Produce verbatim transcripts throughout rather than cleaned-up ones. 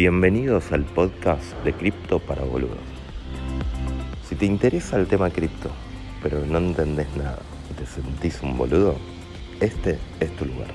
Bienvenidos al podcast de Cripto para Boludos. Si te interesa el tema cripto, pero no entendés nada y te sentís un boludo, este es tu lugar.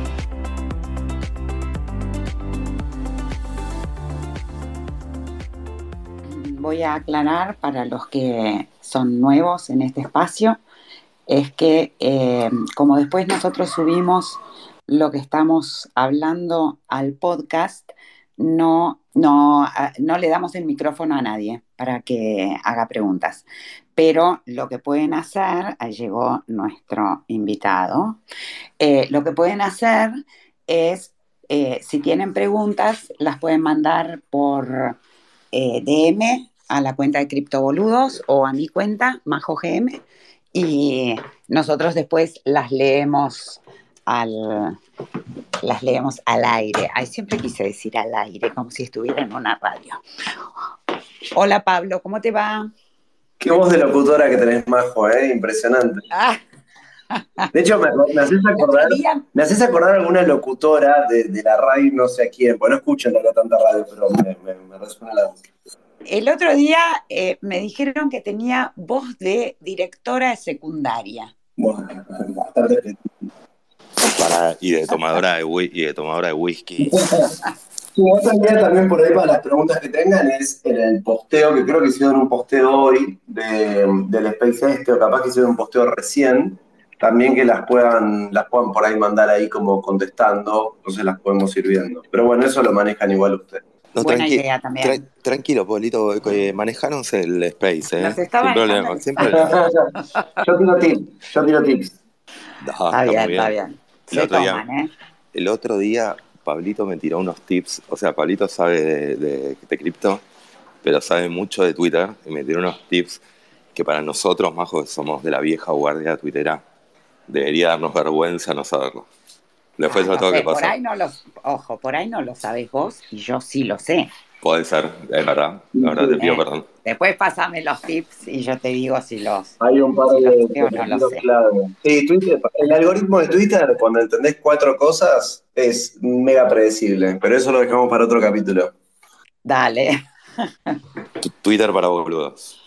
Voy a aclarar para los que son nuevos en este espacio, es que eh, como después nosotros subimos lo que estamos hablando al podcast, no, no, a- no le damos el micrófono a nadie para que haga preguntas. Pero lo que pueden hacer, ahí llegó nuestro invitado, eh, lo que pueden hacer es, eh, si tienen preguntas, las pueden mandar por eh, D M a la cuenta de Criptoboludos o a mi cuenta, Majo G M, y nosotros después las leemos al, las leemos al aire. Ay, siempre quise decir al aire, como si estuviera en una radio. Hola Pablo, ¿cómo te va? Qué voz de locutora que tenés, Majo, ¿eh? Impresionante. Ah, De hecho, me, me haces el otro acordar, día, me haces acordar a alguna locutora de, de la radio, no sé a quién, pues no escucho en realidad tanta radio, pero me, me, me resuena la voz. el otro día eh, me dijeron que tenía voz de directora de secundaria. Bueno, bastante. Para, y, de tomadora de, whi- y de tomadora de whisky. Sí, otra idea también por ahí para las preguntas que tengan es en el posteo, que creo que hicieron un posteo hoy de, del Space este, o capaz que hicieron un posteo recién, también que las puedan, las puedan por ahí mandar ahí como contestando, entonces las podemos ir viendo. Pero bueno, eso lo manejan igual ustedes. No, Buena tranqui- idea también. tra- tranquilo, Polito, eh, manejanos el space, ¿eh? Nos está Sin manejando problema, el sin espacio. problema. Yo tiro tips, yo tiro tips. No, Está está bien, muy está bien. bien. El Se otro día, toman, ¿eh? el otro día, Pablito me tiró unos tips. O sea, Pablito sabe de, de, de cripto, pero sabe mucho de Twitter. Y me tiró unos tips que para nosotros, Majo, que somos de la vieja guardia tuitera, debería darnos vergüenza no saberlo. Después Ah, lo no tengo sé, que por pasar. ahí no los, ojo, por ahí no lo sabés vos y yo sí lo sé. Puede ser, es verdad. La verdad te pido ¿eh? perdón. Después pásame los tips y yo te digo si los, Hay un par si los de sé o no los tiros sé. clave. Sí, Twitter, el algoritmo de Twitter, cuando entendés cuatro cosas, es mega predecible, pero eso lo dejamos para otro capítulo. Dale. Tu- Twitter para boludos.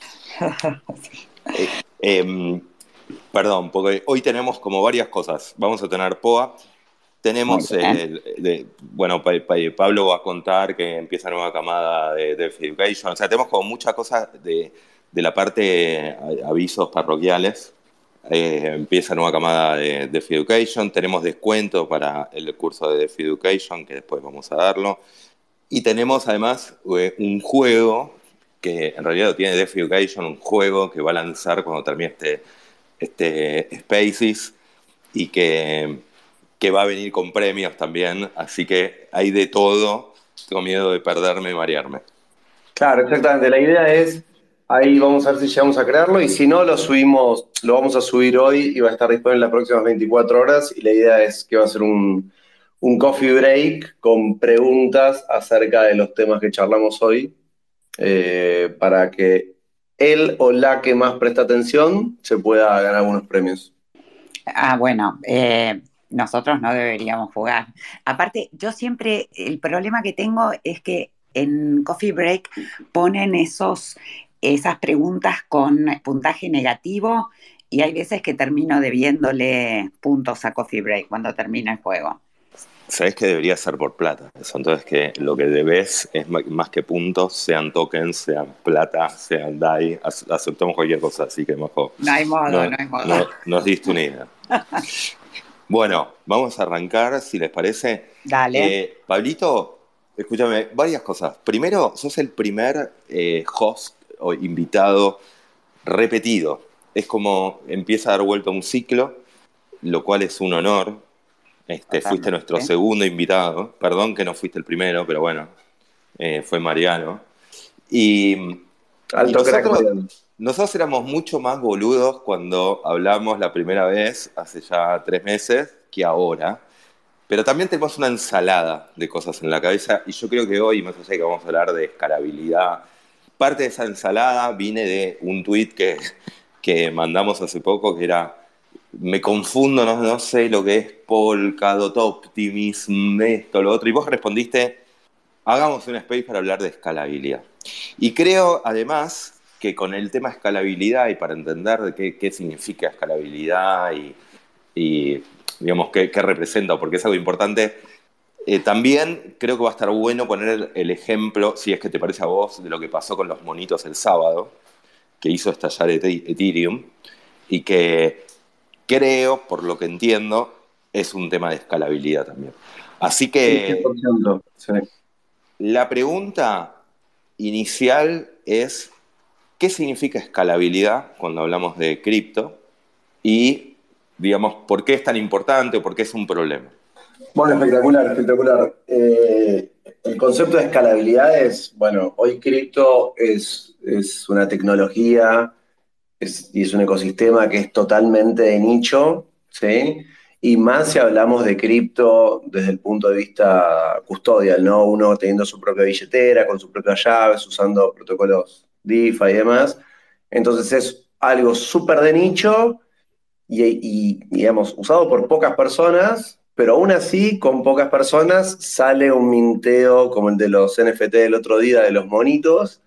Eh, em, perdón, porque hoy tenemos como varias cosas. Vamos a tener P O A. Muy Tenemos, bien. eh, de- bueno, Pa- Pa- Pablo va a contar que empieza nueva camada de Deaf Education. O sea, tenemos como muchas cosas de, de la parte eh, avisos parroquiales. Eh, empieza nueva camada de Deaf Education. Tenemos descuento para el curso de Deaf Education, que después vamos a darlo. Y tenemos además eh, un juego que en realidad lo tiene Deaf Education, un juego que va a lanzar cuando termine este, este Spaces y que, que va a venir con premios también. Así que hay de todo. Tengo miedo de perderme y marearme. Claro, exactamente. La idea es, ahí vamos a ver si llegamos a crearlo y si no, lo subimos, lo vamos a subir hoy y va a estar disponible en las próximas veinticuatro horas y la idea es que va a ser un, un coffee break con preguntas acerca de los temas que charlamos hoy eh, para que él o la que más presta atención se pueda ganar algunos premios. Ah, bueno, eh, nosotros no deberíamos jugar. Aparte, yo siempre, el problema que tengo es que en Coffee Break ponen esos, esas preguntas con puntaje negativo y hay veces que termino debiéndole puntos a Coffee Break cuando termina el juego. Sabés que debería ser por plata. Eso, entonces que lo que debes es ma- más que puntos, sean tokens, sean plata, sean D A I, Ace- aceptamos cualquier cosa, así que mejor. No hay modo, No, no hay modo. no, nos diste una idea. Bueno, vamos a arrancar, si les parece. Dale. Eh, Pablito, escúchame, varias cosas. Primero, sos el primer eh, host o invitado repetido. Es como empieza a dar vuelta un ciclo, lo cual es un honor. Este, fuiste nuestro Totalmente. segundo invitado. Perdón que no fuiste el primero, pero bueno, eh, fue Mariano. Y, y Alto crack, nosotros, Mariano. nosotros éramos mucho más boludos cuando hablamos la primera vez, hace ya tres meses, que ahora. Pero también tenemos una ensalada de cosas en la cabeza y yo creo que hoy, más allá de que vamos a hablar de escalabilidad, parte de esa ensalada viene de un tuit que, que mandamos hace poco que era: me confundo, no, no sé lo que es Polkadot, Optimism, esto, lo otro. Y vos respondiste: hagamos un space para hablar de escalabilidad. Y creo, además, que con el tema escalabilidad y para entender de qué, qué significa escalabilidad y, y digamos, qué, qué representa, porque es algo importante, eh, también creo que va a estar bueno poner el, el ejemplo, si es que te parece a vos, de lo que pasó con los monitos el sábado, que hizo estallar Ethereum, y que creo, por lo que entiendo, es un tema de escalabilidad también. Así Sí, cien que por ciento. Sí. la pregunta inicial es, ¿qué significa escalabilidad cuando hablamos de cripto? Y, digamos, ¿por qué es tan importante o por qué es un problema? Bueno, espectacular, espectacular. Eh, el concepto de escalabilidad es, bueno, hoy cripto es, es una tecnología es, y es un ecosistema que es totalmente de nicho, ¿sí? Y más si hablamos de cripto desde el punto de vista custodial, ¿no? Uno teniendo su propia billetera, con sus propias llaves, usando protocolos DeFi y demás. Entonces es algo súper de nicho y, y, digamos, usado por pocas personas, pero aún así, con pocas personas, sale un minteo como el de los N F T del otro día, de los monitos,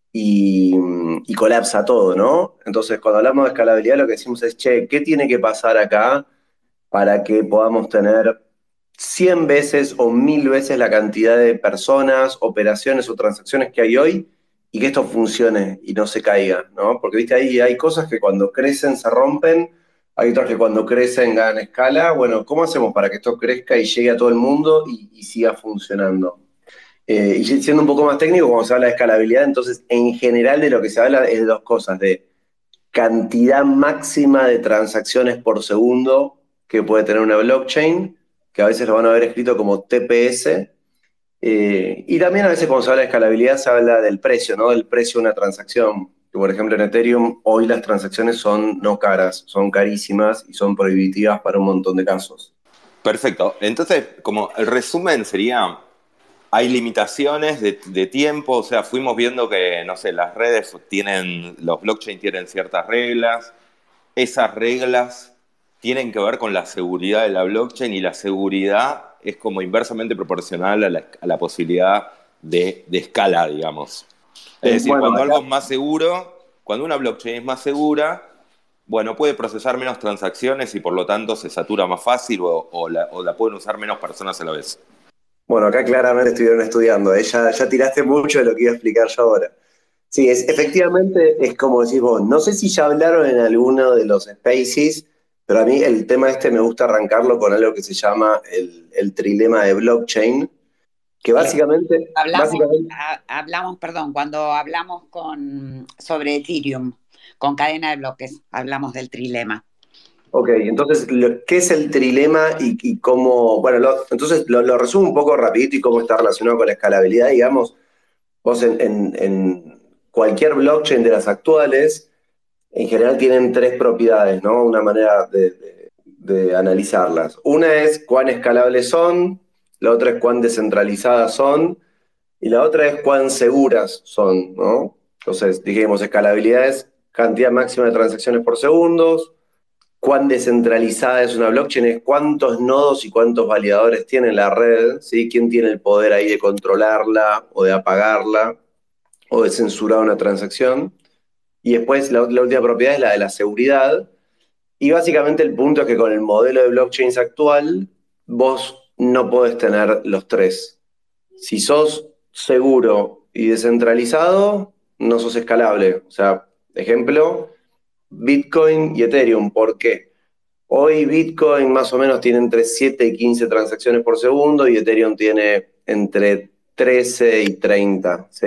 y, y colapsa todo, ¿no? Entonces, cuando hablamos de escalabilidad, lo que decimos es, che, ¿qué tiene que pasar acá para que podamos tener cien veces o mil veces la cantidad de personas, operaciones o transacciones que hay hoy y que esto funcione y no se caiga, ¿no? Porque, viste, ahí hay cosas que cuando crecen se rompen, hay otras que cuando crecen ganan escala. Bueno, ¿cómo hacemos para que esto crezca y llegue a todo el mundo y, y siga funcionando? Eh, y siendo un poco más técnico, cuando se habla de escalabilidad, entonces en general de lo que se habla es de dos cosas, de cantidad máxima de transacciones por segundo que puede tener una blockchain, que a veces lo van a ver escrito como T P S, eh, y también a veces cuando se habla de escalabilidad se habla del precio, ¿no? Del precio de una transacción. Que, por ejemplo, en Ethereum hoy las transacciones son no caras, son carísimas y son prohibitivas para un montón de casos. Perfecto. Entonces, como el resumen sería, hay limitaciones de, de tiempo, o sea, fuimos viendo que, no sé, las redes tienen, los blockchain tienen ciertas reglas, esas reglas tienen que ver con la seguridad de la blockchain y la seguridad es como inversamente proporcional a la, a la posibilidad de, de escala, digamos. Es Eh, decir, bueno, cuando acá algo es más seguro, cuando una blockchain es más segura, bueno, puede procesar menos transacciones y por lo tanto se satura más fácil o, o, la, o la pueden usar menos personas a la vez. Bueno, acá claramente estuvieron estudiando, ¿eh? Ya, ya tiraste mucho de lo que iba a explicar yo ahora. Sí, es, efectivamente es como decís vos. No sé si ya hablaron en alguno de los spaces, pero a mí el tema este me gusta arrancarlo con algo que se llama el, el trilema de blockchain, que Le- básicamente, hablamos, básicamente, ha- hablamos, perdón, cuando hablamos con, sobre Ethereum, con cadena de bloques, hablamos del trilema. ok, entonces, lo- ¿qué es el trilema y, y cómo, bueno, lo- entonces lo, lo resumo un poco rapidito y cómo está relacionado con la escalabilidad, digamos, vos en, en en cualquier blockchain de las actuales, en general tienen tres propiedades, ¿no? Una manera de, de- de analizarlas. Una es cuán escalables son, la otra es cuán descentralizadas son, y la otra es cuán seguras son, ¿no? Entonces, dijimos, escalabilidad es cantidad máxima de transacciones por segundos, cuán descentralizada es una blockchain, es cuántos nodos y cuántos validadores tiene la red, ¿sí? ¿Quién tiene el poder ahí de controlarla o de apagarla o de censurar una transacción? Y después la, la última propiedad es la de la seguridad. Y básicamente el punto es que con el modelo de blockchains actual, vos no podés tener los tres. Si sos seguro y descentralizado, no sos escalable. O sea, ejemplo, Bitcoin y Ethereum. ¿Por qué? Hoy Bitcoin más o menos tiene entre siete y quince transacciones por segundo y Ethereum tiene entre trece y treinta, ¿sí?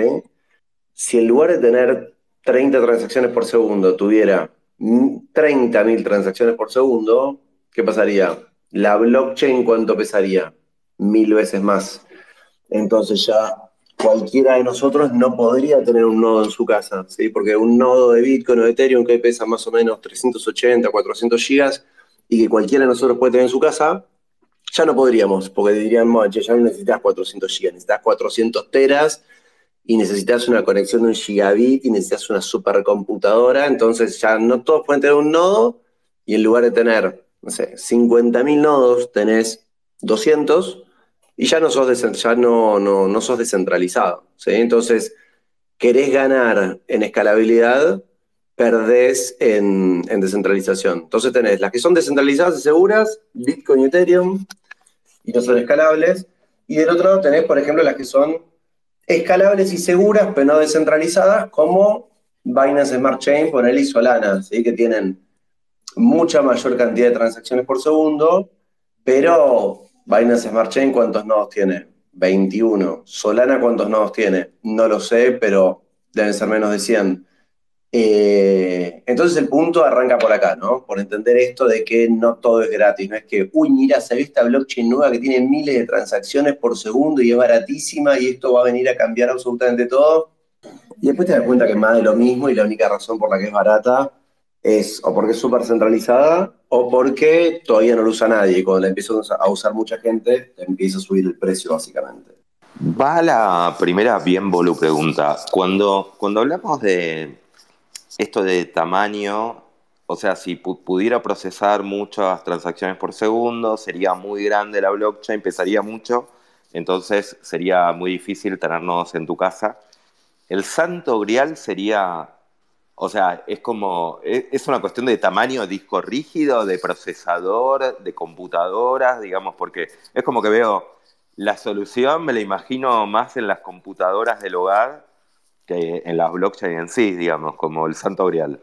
Si en lugar de tener treinta transacciones por segundo tuviera treinta mil transacciones por segundo, ¿qué pasaría? La blockchain, ¿cuánto pesaría? Mil veces más. Entonces ya cualquiera de nosotros no podría tener un nodo en su casa, ¿sí? Porque un nodo de Bitcoin o de Ethereum que pesa más o menos trescientos ochenta, cuatrocientos gigas y que cualquiera de nosotros puede tener en su casa, ya no podríamos, porque diríamos, che, ya no necesitas cuatrocientos gigas, necesitas cuatrocientos teras y necesitas una conexión de un gigabit y necesitas una supercomputadora, entonces ya no todos pueden tener un nodo y en lugar de tener, no sé, cincuenta mil nodos tenés doscientos y ya no sos, desen- ya no, no, no sos descentralizado, ¿sí? Entonces, querés ganar en escalabilidad, perdés en, en descentralización. Entonces tenés las que son descentralizadas y seguras, Bitcoin y Ethereum, y no son escalables. Y del otro lado tenés, por ejemplo, las que son escalables y seguras, pero no descentralizadas, como Binance Smart Chain, ponele y Solana, ¿sí? Que tienen mucha mayor cantidad de transacciones por segundo, pero Binance Smart Chain, ¿cuántos nodos tiene? veintiuno. Solana, ¿cuántos nodos tiene? No lo sé, pero deben ser menos de cien. Eh, entonces el punto arranca por acá, ¿no? Por entender esto de que no todo es gratis, no es que, uy, mira, salió esta blockchain nueva que tiene miles de transacciones por segundo y es baratísima y esto va a venir a cambiar absolutamente todo. Y después te das cuenta que es más de lo mismo y la única razón por la que es barata es o porque es súper centralizada o porque todavía no lo usa nadie y cuando la empieza a usar mucha gente, te empieza a subir el precio básicamente. Va a la primera bien bolu pregunta. Cuando, cuando hablamos de esto de tamaño, o sea, si pu- pudiera procesar muchas transacciones por segundo, sería muy grande la blockchain, pesaría mucho, entonces sería muy difícil tenernos en tu casa. El santo grial sería, o sea, es como, es, es una cuestión de tamaño de disco rígido, de procesador, de computadoras, digamos, porque es como que veo la solución, me la imagino más en las computadoras del hogar que en las blockchain en sí, digamos, como el santo grial.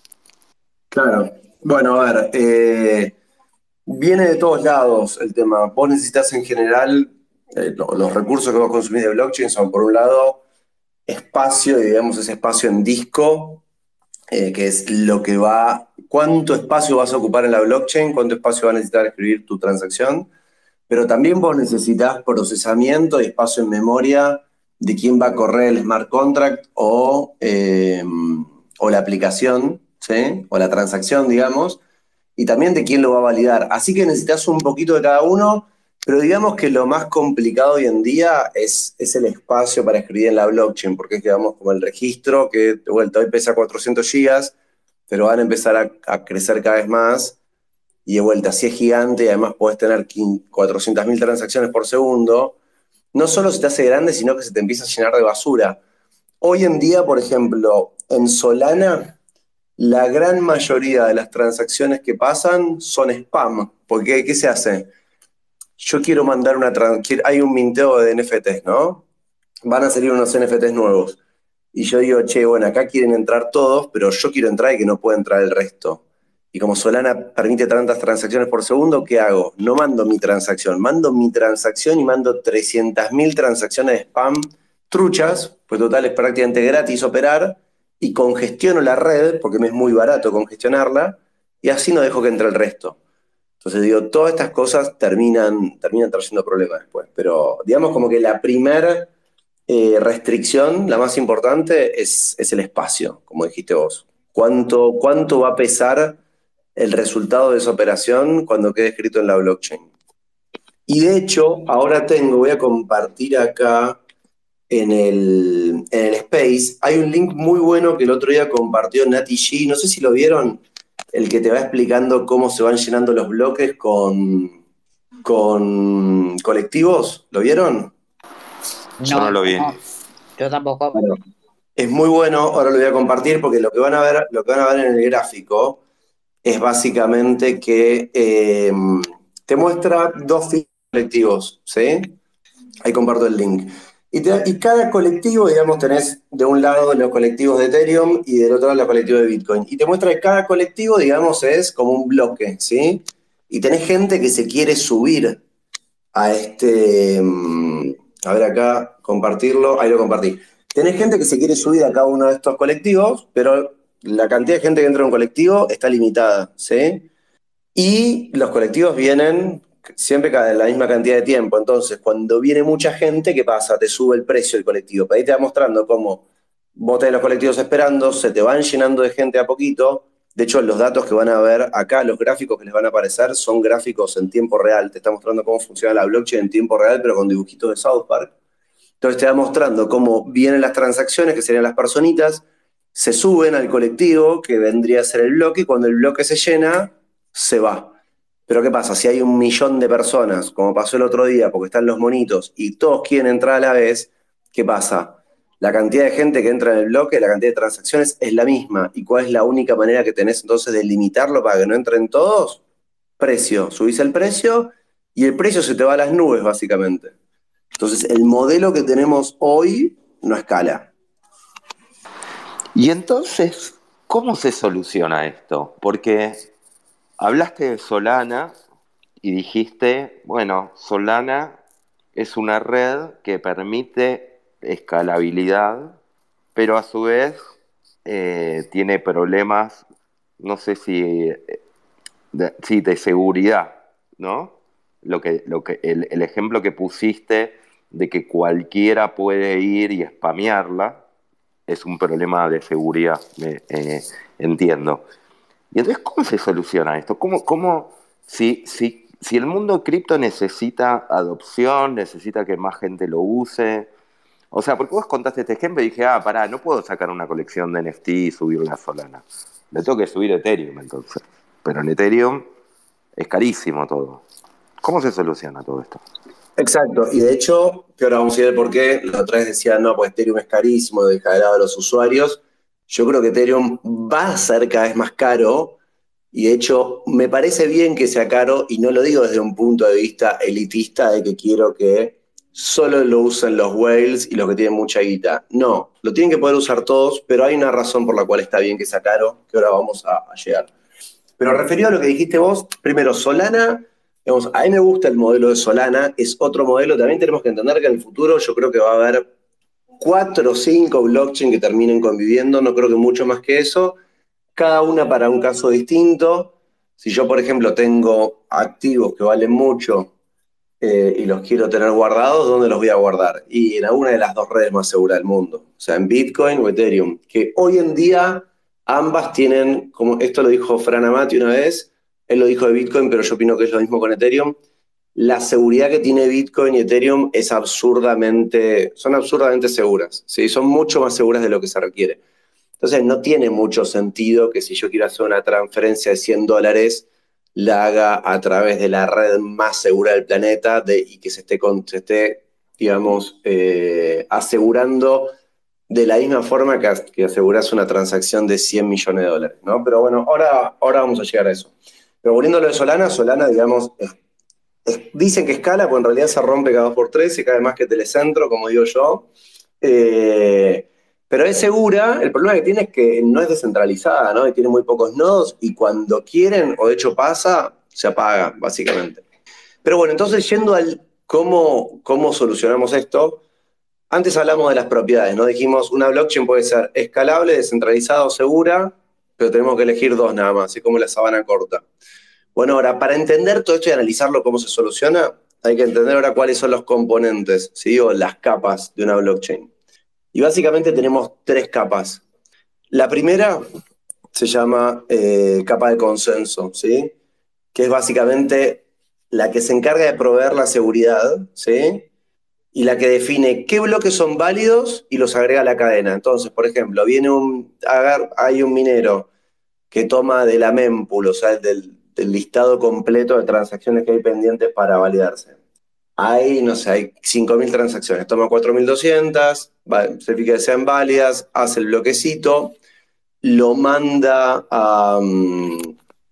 Claro. Bueno, a ver, eh, viene de todos lados el tema. Vos necesitas en general, eh, lo- los recursos que vos consumís de blockchain son, por un lado, espacio, y digamos ese espacio en disco, eh, que es lo que va, cuánto espacio vas a ocupar en la blockchain, cuánto espacio va a necesitar escribir tu transacción, pero también vos necesitas procesamiento y espacio en memoria de quién va a correr el smart contract o, eh, o la aplicación, ¿sí? O la transacción, digamos, y también de quién lo va a validar. Así que necesitas un poquito de cada uno, pero digamos que lo más complicado hoy en día es, es el espacio para escribir en la blockchain, porque es, digamos, como el registro, que de vuelta hoy pesa cuatrocientos gigas, pero van a empezar a, a crecer cada vez más, y de vuelta, si es gigante, y además podés tener cuatrocientas mil transacciones por segundo, no solo se te hace grande, sino que se te empieza a llenar de basura. Hoy en día, por ejemplo, en Solana, la gran mayoría de las transacciones que pasan son spam. Porque, ¿qué se hace? Yo quiero mandar una transacción. Hay un minteo de N F Ts, ¿no? Van a salir unos N F Ts nuevos. Y yo digo, che, bueno, acá quieren entrar todos, pero yo quiero entrar y que no pueda entrar el resto. Y como Solana permite tantas transacciones por segundo, ¿qué hago? No mando mi transacción, mando mi transacción y mando trescientas mil transacciones de spam truchas, pues total es prácticamente gratis operar, y congestiono la red, porque me es muy barato congestionarla, y así no dejo que entre el resto. Entonces digo, todas estas cosas terminan, terminan trayendo problemas después. Pero digamos como que la primera eh, restricción, la más importante, es, es el espacio, como dijiste vos. ¿Cuánto, cuánto va a pesar el resultado de esa operación cuando quede escrito en la blockchain? Y de hecho, ahora tengo, voy a compartir acá en el, en el Space, hay un link muy bueno que el otro día compartió Nati G, no sé si lo vieron, el que te va explicando cómo se van llenando los bloques con, con colectivos, ¿lo vieron? Yo no No, lo vi. no, yo tampoco. Bueno, es muy bueno, ahora lo voy a compartir porque lo que van a ver, lo que van a ver en el gráfico es básicamente que eh, te muestra dos filas de colectivos, ¿sí? Ahí comparto el link. Y, te- y cada colectivo, digamos, tenés de un lado los colectivos de Ethereum y del otro lado los colectivos de Bitcoin. Y te muestra que cada colectivo, digamos, es como un bloque, ¿sí? Y tenés gente que se quiere subir a este, mm, a ver acá, compartirlo, ahí lo compartí. Tenés gente que se quiere subir a cada uno de estos colectivos, pero la cantidad de gente que entra en un colectivo está limitada, ¿sí? Y los colectivos vienen siempre cada la misma cantidad de tiempo. Entonces, cuando viene mucha gente, ¿qué pasa? Te sube el precio del colectivo. Pero ahí te va mostrando cómo vos tenés los colectivos esperando, se te van llenando de gente a poquito. De hecho, los datos que van a ver acá, los gráficos que les van a aparecer, son gráficos en tiempo real. Te está mostrando cómo funciona la blockchain en tiempo real, pero con dibujitos de South Park. Entonces te va mostrando cómo vienen las transacciones, que serían las personitas, se suben al colectivo, que vendría a ser el bloque, y cuando el bloque se llena, se va. Pero ¿qué pasa? Si hay un millón de personas, como pasó el otro día, porque están los monitos, y todos quieren entrar a la vez, ¿qué pasa? La cantidad de gente que entra en el bloque, la cantidad de transacciones es la misma. ¿Y cuál es la única manera que tenés entonces de limitarlo para que no entren todos? Precio. Subís el precio y el precio se te va a las nubes, básicamente. Entonces, el modelo que tenemos hoy no escala. Y entonces, ¿cómo se soluciona esto? Porque hablaste de Solana y dijiste, bueno, Solana es una red que permite escalabilidad, pero a su vez eh, tiene problemas, no sé si de, sí, de seguridad, ¿no? Lo que, lo que, el, el ejemplo que pusiste de que cualquiera puede ir y spamearla es un problema de seguridad, eh, eh, entiendo. Y entonces, ¿cómo se soluciona esto? ¿Cómo, cómo si, si, si el mundo cripto necesita adopción, necesita que más gente lo use? O sea, porque vos contaste este ejemplo y dije, ah, pará, no puedo sacar una colección de N F T y subirla a Solana. Le tengo que subir Ethereum entonces. Pero en Ethereum es carísimo todo. ¿Cómo se soluciona todo esto? Exacto, y de hecho, que ahora vamos a ver por qué, la otra vez decían, no, pues Ethereum es carísimo, deja de lado a los usuarios. Yo creo que Ethereum va a ser cada vez más caro, y de hecho me parece bien que sea caro, y no lo digo desde un punto de vista elitista de que quiero que solo lo usen los whales y los que tienen mucha guita. No, lo tienen que poder usar todos, pero hay una razón por la cual está bien que sea caro, que ahora vamos a, a llegar. Pero referido a lo que dijiste vos, primero, Solana, digamos, a mí me gusta el modelo de Solana, es otro modelo, también tenemos que entender que en el futuro yo creo que va a haber cuatro o cinco blockchain que terminen conviviendo, no creo que mucho más que eso, cada una para un caso distinto. Si yo, por ejemplo, tengo activos que valen mucho eh, y los quiero tener guardados, ¿dónde los voy a guardar? Y en alguna de las dos redes más seguras del mundo, o sea, en Bitcoin o Ethereum, que hoy en día ambas tienen, como esto lo dijo Fran Amati una vez, él lo dijo de Bitcoin, pero yo opino que es lo mismo con Ethereum. La seguridad que tiene Bitcoin y Ethereum es absurdamente, son absurdamente seguras, ¿sí? Son mucho más seguras de lo que se requiere. Entonces no tiene mucho sentido que si yo quiero hacer una transferencia de cien dólares, la haga a través de la red más segura del planeta de, y que se esté, con, se esté digamos, eh, asegurando de la misma forma que, que aseguras una transacción de cien millones de dólares, ¿no? Pero bueno, ahora, ahora vamos a llegar a eso. Pero volviendo a lo de Solana, Solana, digamos, es, es, dicen que escala, pues en realidad se rompe cada dos por tres y cae más que Telecentro, como digo yo. Eh, pero es segura, el problema que tiene es que no es descentralizada, ¿no? Y tiene muy pocos nodos y cuando quieren, o de hecho pasa, se apaga, básicamente. Pero bueno, entonces yendo al cómo, cómo solucionamos esto, antes hablamos de las propiedades, ¿no? Dijimos, una blockchain puede ser escalable, descentralizada o segura, pero tenemos que elegir dos nada más, así como la sabana corta. Bueno, ahora, para entender todo esto y analizarlo cómo se soluciona, hay que entender ahora cuáles son los componentes, ¿sí? O las capas de una blockchain. Y básicamente tenemos tres capas. La primera se llama eh, capa de consenso, ¿sí? Que es básicamente la que se encarga de proveer la seguridad, ¿sí? Y la que define qué bloques son válidos y los agrega a la cadena. Entonces, por ejemplo, viene un, hay un minero que toma de la mempool, o sea, del, del listado completo de transacciones que hay pendientes para validarse. Hay, no sé, hay cinco mil transacciones, toma cuatro mil doscientas, certifica que sean válidas, hace el bloquecito, lo manda a... Um,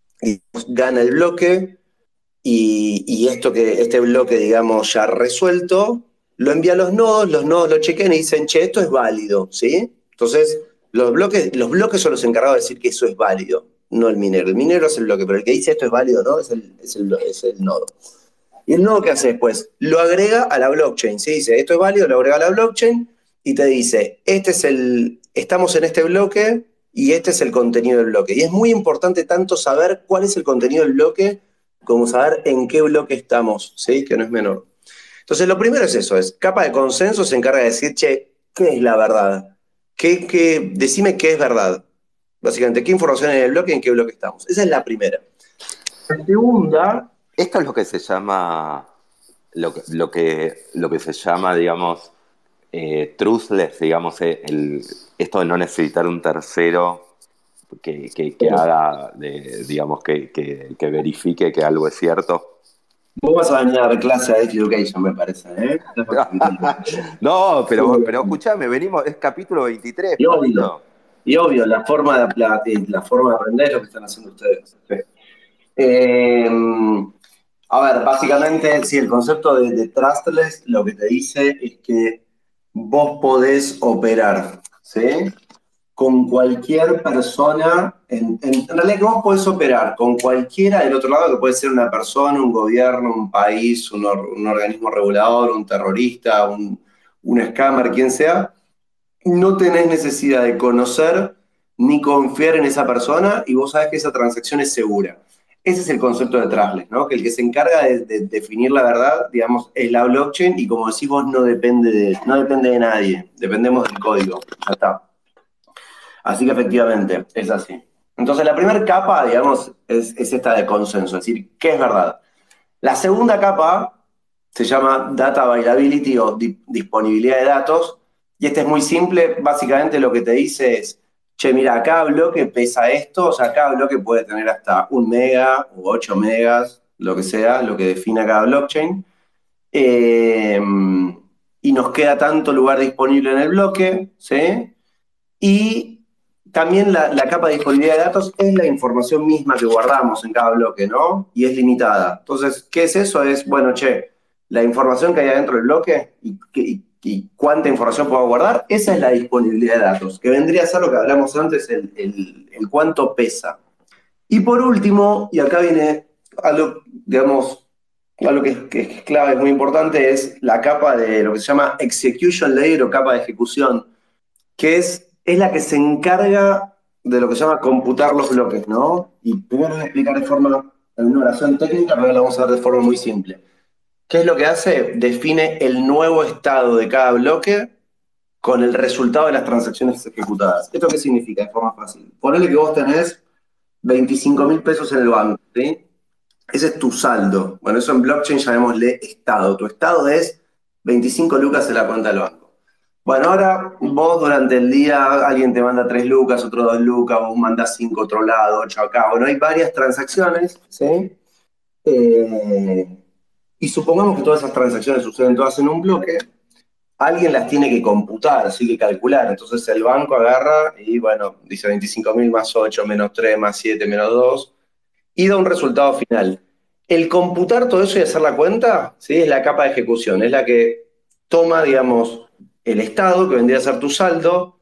gana el bloque y, y esto que, este bloque, digamos, ya resuelto, lo envía a los nodos, los nodos lo chequean y dicen, che, esto es válido, ¿sí? Entonces, los bloques, los bloques son los encargados de decir que eso es válido, no el minero. El minero es el bloque, pero el que dice esto es válido, ¿no? Es el, es el, es el nodo. ¿Y el nodo qué hace después? Lo agrega a la blockchain, ¿sí? Dice, esto es válido, lo agrega a la blockchain y te dice, este es el, estamos en este bloque y este es el contenido del bloque. Y es muy importante tanto saber cuál es el contenido del bloque como saber en qué bloque estamos, ¿sí? Que no es menor. Entonces, lo primero es eso, es capa de consenso, se encarga de decir, che, ¿qué es la verdad? ¿Qué, qué, decime qué es verdad. Básicamente, ¿qué información hay en el bloque y en qué bloque estamos? Esa es la primera. La segunda... Esto es lo que se llama, lo, que- lo, que, lo que se llama, digamos, eh, truthless, digamos, eh, el, esto de no necesitar un tercero que, que, que haga, de, digamos, que, que, que verifique que algo es cierto. Vos vas a venir a dar clase a Edge Education, me parece, ¿eh? No, pero, pero escúchame, venimos, es capítulo veintitrés, Y obvio, papito. y obvio, la forma de, la, la forma de aprender es lo que están haciendo ustedes. Sí. Eh, a ver, básicamente, sí, el concepto de, de trustless lo que te dice es que vos podés operar, ¿sí? Con cualquier persona, en, en, en realidad que vos podés operar con cualquiera del otro lado, que puede ser una persona, un gobierno, un país, un, or, un organismo regulador, un terrorista, un, un scammer, quien sea, no tenés necesidad de conocer ni confiar en esa persona y vos sabés que esa transacción es segura. Ese es el concepto de trustless, ¿no? Que el que se encarga de, de definir la verdad, digamos, es la blockchain y como decís vos, no depende de, no depende de nadie, dependemos del código, ya está. Así que efectivamente, es así. Entonces la primera capa, digamos, es, es esta de consenso, es decir, ¿qué es verdad? La segunda capa se llama Data Availability o di disponibilidad de datos, y este es muy simple, básicamente lo que te dice es, che, mira, cada bloque pesa esto, o sea, cada bloque puede tener hasta un mega o ocho megas, lo que sea, lo que defina cada blockchain, eh, y nos queda tanto lugar disponible en el bloque, ¿sí? Y también la, la capa de disponibilidad de datos es la información misma que guardamos en cada bloque, ¿no? Y es limitada. Entonces, ¿qué es eso? Es, bueno, che, la información que hay adentro del bloque y, y, y cuánta información puedo guardar, esa es la disponibilidad de datos, que vendría a ser lo que hablamos antes, el, el, el cuánto pesa. Y por último, y acá viene algo, digamos, algo que es, que es clave, es muy importante, es la capa de lo que se llama execution layer o capa de ejecución, que es, es la que se encarga de lo que se llama computar los bloques, ¿no? Y primero voy a explicar de forma, en una oración técnica, pero ahora la vamos a ver de forma muy simple. ¿Qué es lo que hace? Define el nuevo estado de cada bloque con el resultado de las transacciones ejecutadas. ¿Esto qué significa de forma fácil? Ponele que vos tenés veinticinco mil pesos en el banco, ¿sí? Ese es tu saldo. Bueno, eso en blockchain llamémosle estado. Tu estado es veinticinco lucas en la cuenta del banco. Bueno, ahora vos durante el día alguien te manda tres lucas, otro dos lucas, vos mandás cinco otro lado, ocho acá. Bueno, hay varias transacciones, ¿sí? Eh, y supongamos que todas esas transacciones suceden todas en un bloque, alguien las tiene que computar, así que calcular. Entonces el banco agarra y, bueno, dice veinticinco mil más ocho, menos tres, más siete, menos dos, y da un resultado final. El computar todo eso y hacer la cuenta, ¿sí? Es la capa de ejecución, es la que toma, digamos, el estado, que vendría a ser tu saldo,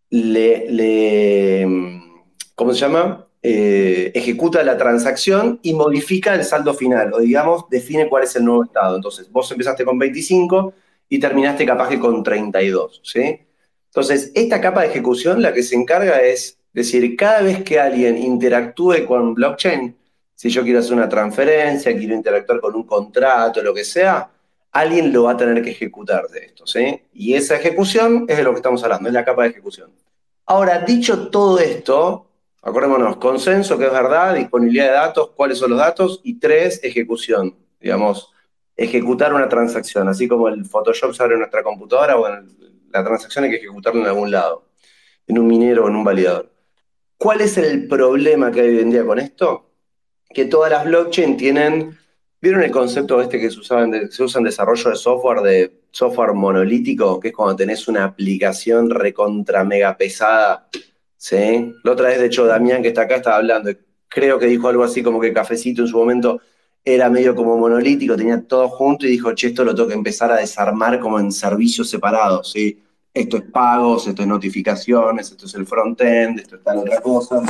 le, le ¿cómo se llama? Eh, ejecuta la transacción y modifica el saldo final, o digamos, define cuál es el nuevo estado. Entonces, vos empezaste con veinticinco y terminaste capaz que con treinta y dos, ¿sí? Entonces, esta capa de ejecución la que se encarga es decir, cada vez que alguien interactúe con blockchain, si yo quiero hacer una transferencia, quiero interactuar con un contrato, lo que sea, alguien lo va a tener que ejecutar de esto, ¿sí? Y esa ejecución es de lo que estamos hablando, es la capa de ejecución. Ahora, dicho todo esto, acordémonos, consenso, que es verdad, disponibilidad de datos, cuáles son los datos, y tres, ejecución, digamos, ejecutar una transacción, así como el Photoshop se abre en nuestra computadora, bueno, la transacción hay que ejecutarla en algún lado, en un minero o en un validador. ¿Cuál es el problema que hay hoy en día con esto? Que todas las blockchain tienen, ¿vieron el concepto este que se, usaban de, se usa en desarrollo de software, de software monolítico, que es cuando tenés una aplicación recontra mega pesada? ¿Sí? La otra vez, de hecho, Damián, que está acá, estaba hablando, creo que dijo algo así como que Cafecito en su momento era medio como monolítico, tenía todo junto y dijo, che, esto lo tengo que empezar a desarmar como en servicios separados, ¿sí? Esto es pagos, esto es notificaciones, esto es el front-end, esto está en otra cosa.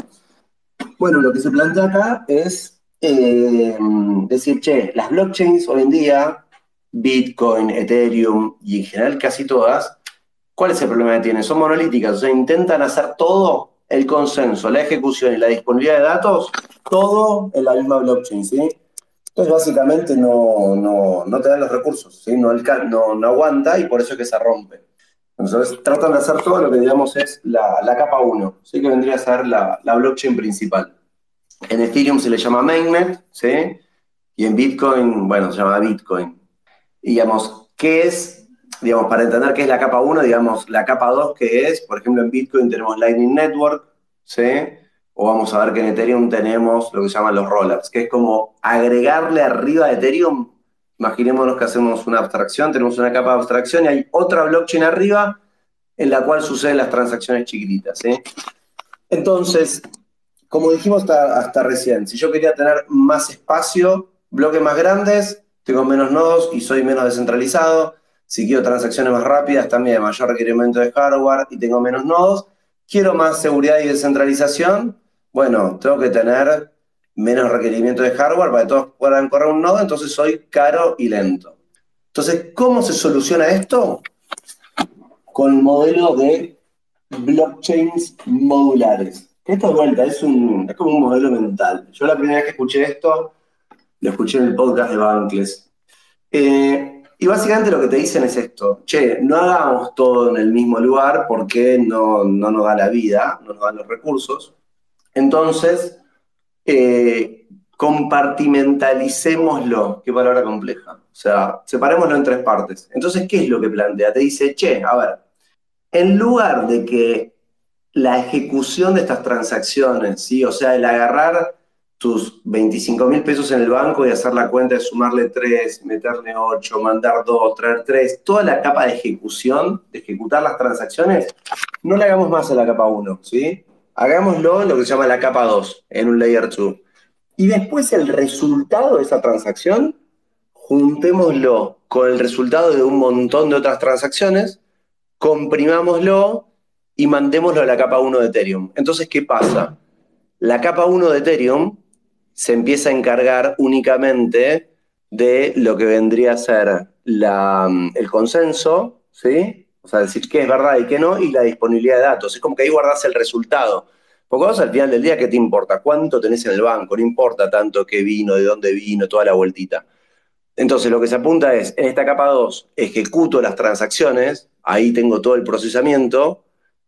Bueno, lo que se plantea acá es eh, decir, che, las blockchains hoy en día, Bitcoin, Ethereum y en general casi todas, ¿cuál es el problema que tienen? Son monolíticas, o sea, intentan hacer todo, el consenso, la ejecución y la disponibilidad de datos, todo en la misma blockchain, ¿sí? Entonces básicamente no, no, no te dan los recursos, ¿sí? No, no, no aguanta y por eso es que se rompe. Entonces tratan de hacer todo lo que digamos es la, la capa uno, ¿sí? Que vendría a ser la, la blockchain principal. En Ethereum se le llama mainnet, ¿sí? Y en Bitcoin, bueno, se llama Bitcoin. Y digamos, ¿qué es? Digamos, para entender qué es la capa uno, digamos, la capa dos, que es, por ejemplo, en Bitcoin tenemos Lightning Network, ¿sí? o vamos a ver que en Ethereum tenemos lo que se llaman los rollups, que es como agregarle arriba de Ethereum. Imaginémonos que hacemos una abstracción, tenemos una capa de abstracción y hay otra blockchain arriba en la cual suceden las transacciones chiquititas, ¿sí? Entonces, como dijimos hasta, hasta recién, si yo quería tener más espacio, bloques más grandes, tengo menos nodos y soy menos descentralizado. Si quiero transacciones más rápidas, también mayor requerimiento de hardware y tengo menos nodos. Quiero más seguridad y descentralización. Bueno, tengo que tener menos requerimiento de hardware para que todos puedan correr un nodo, entonces soy caro y lento. Entonces, ¿cómo se soluciona esto? Con el modelo de blockchains modulares. Esto de vuelta es, un, es como un modelo mental. Yo la primera vez que escuché esto, lo escuché en el podcast de Bankless. Eh, y básicamente lo que te dicen es esto: che, no hagamos todo en el mismo lugar porque no, no nos da la vida, no nos dan los recursos. Entonces, eh, compartimentalicémoslo. Qué palabra compleja. O sea, separémoslo en tres partes. Entonces, ¿qué es lo que plantea? Te dice, che, a ver, en lugar de que la ejecución de estas transacciones, ¿sí? O sea, el agarrar tus veinticinco mil pesos en el banco y hacer la cuenta de sumarle tres, meterle ocho, mandar dos, traer tres, toda la capa de ejecución, de ejecutar las transacciones, no la hagamos más en la capa uno, ¿sí? Hagámoslo en lo que se llama la capa dos, en un layer dos. Y después el resultado de esa transacción, juntémoslo con el resultado de un montón de otras transacciones, comprimámoslo y mandémoslo a la capa uno de Ethereum. Entonces, ¿qué pasa? La capa uno de Ethereum se empieza a encargar únicamente de lo que vendría a ser la, el consenso, ¿sí? O sea, decir qué es verdad y qué no, y la disponibilidad de datos. Es como que ahí guardás el resultado. Porque vos al final del día, ¿qué te importa? ¿Cuánto tenés en el banco? No importa tanto qué vino, de dónde vino, toda la vueltita. Entonces, lo que se apunta es, en esta capa dos, ejecuto las transacciones, ahí tengo todo el procesamiento,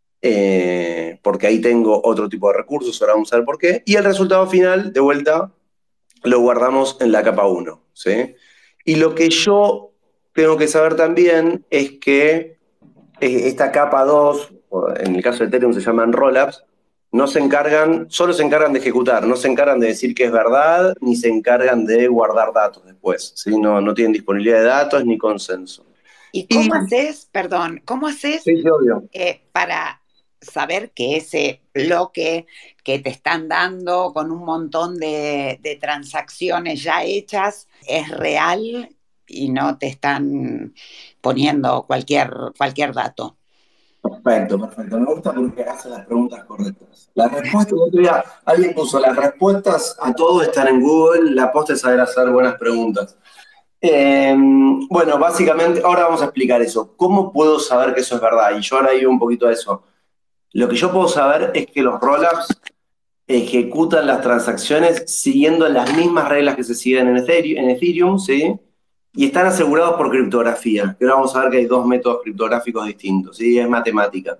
eh, porque ahí tengo otro tipo de recursos, ahora vamos a ver por qué, y el resultado final, de vuelta, lo guardamos en la capa uno, ¿sí? Y lo que yo tengo que saber también es que esta capa dos, en el caso de Ethereum se llaman rollups, no se encargan, solo se encargan de ejecutar, no se encargan de decir que es verdad, ni se encargan de guardar datos después, ¿sí? No, no tienen disponibilidad de datos ni consenso. ¿Y cómo y, haces, perdón, cómo haces sí, sí, obvio. Eh, para saber que ese bloque que te están dando con un montón de, de transacciones ya hechas es real y no te están poniendo cualquier, cualquier dato? Perfecto, perfecto. Me gusta porque hace las preguntas correctas. La respuesta, el otro día alguien puso, las respuestas a todo están en Google, la posta es saber hacer buenas preguntas. Eh, bueno, básicamente, ahora vamos a explicar eso. ¿Cómo puedo saber que eso es verdad? Y yo ahora iba un poquito a eso. Lo que yo puedo saber es que los rollups ejecutan las transacciones siguiendo las mismas reglas que se siguen en Ethereum, en Ethereum, ¿sí? Y están asegurados por criptografía. Ahora vamos a ver que hay dos métodos criptográficos distintos, ¿sí? Es matemática.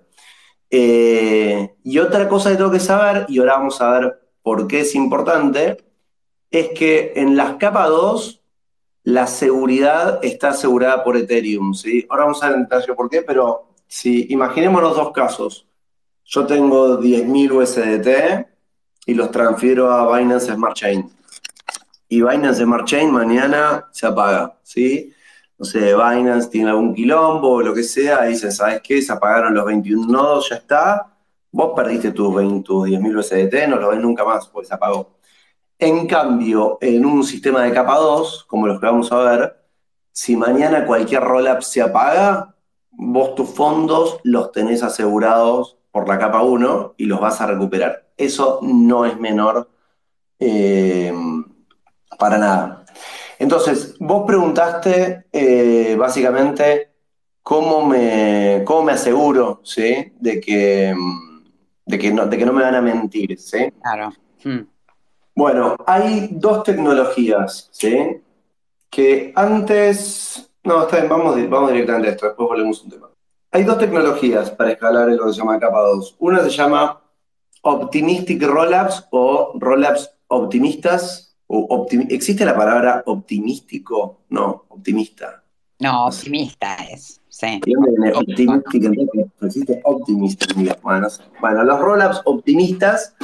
Eh, y otra cosa que tengo que saber, y ahora vamos a ver por qué es importante, es que en las capas dos la seguridad está asegurada por Ethereum, ¿sí? Ahora vamos a ver en detalle por qué, pero si imaginémonos dos casos. Yo tengo diez mil U S D T y los transfiero a Binance Smart Chain. Y Binance Smart Chain mañana se apaga, ¿sí? No sé, Binance tiene algún quilombo o lo que sea, y dicen, ¿sabes qué? Se apagaron los veintiún nodos, ya está. Vos perdiste tus, tus diez mil U S D T, no lo ves nunca más porque se apagó. En cambio, en un sistema de capa dos, como los que vamos a ver, si mañana cualquier rollup se apaga, vos tus fondos los tenés asegurados por la capa uno y los vas a recuperar. Eso no es menor eh, para nada. Entonces, vos preguntaste eh, básicamente cómo me, cómo me aseguro, ¿sí? de, que, de, que no, de que no me van a mentir, ¿sí? Claro. Hmm. Bueno, hay dos tecnologías, ¿sí? Que antes... No, está bien, vamos, vamos directamente a esto, después volvemos a un tema. Hay dos tecnologías para escalar en lo que se llama capa dos. Una se llama Optimistic Rollups o Rollups optimistas. O optim ¿Existe la palabra optimístico? No, optimista. No, optimista es, sí. ¿Y dónde viene optimistic? Entonces existe optimista. Bueno, no sé. Bueno, los rollups optimistas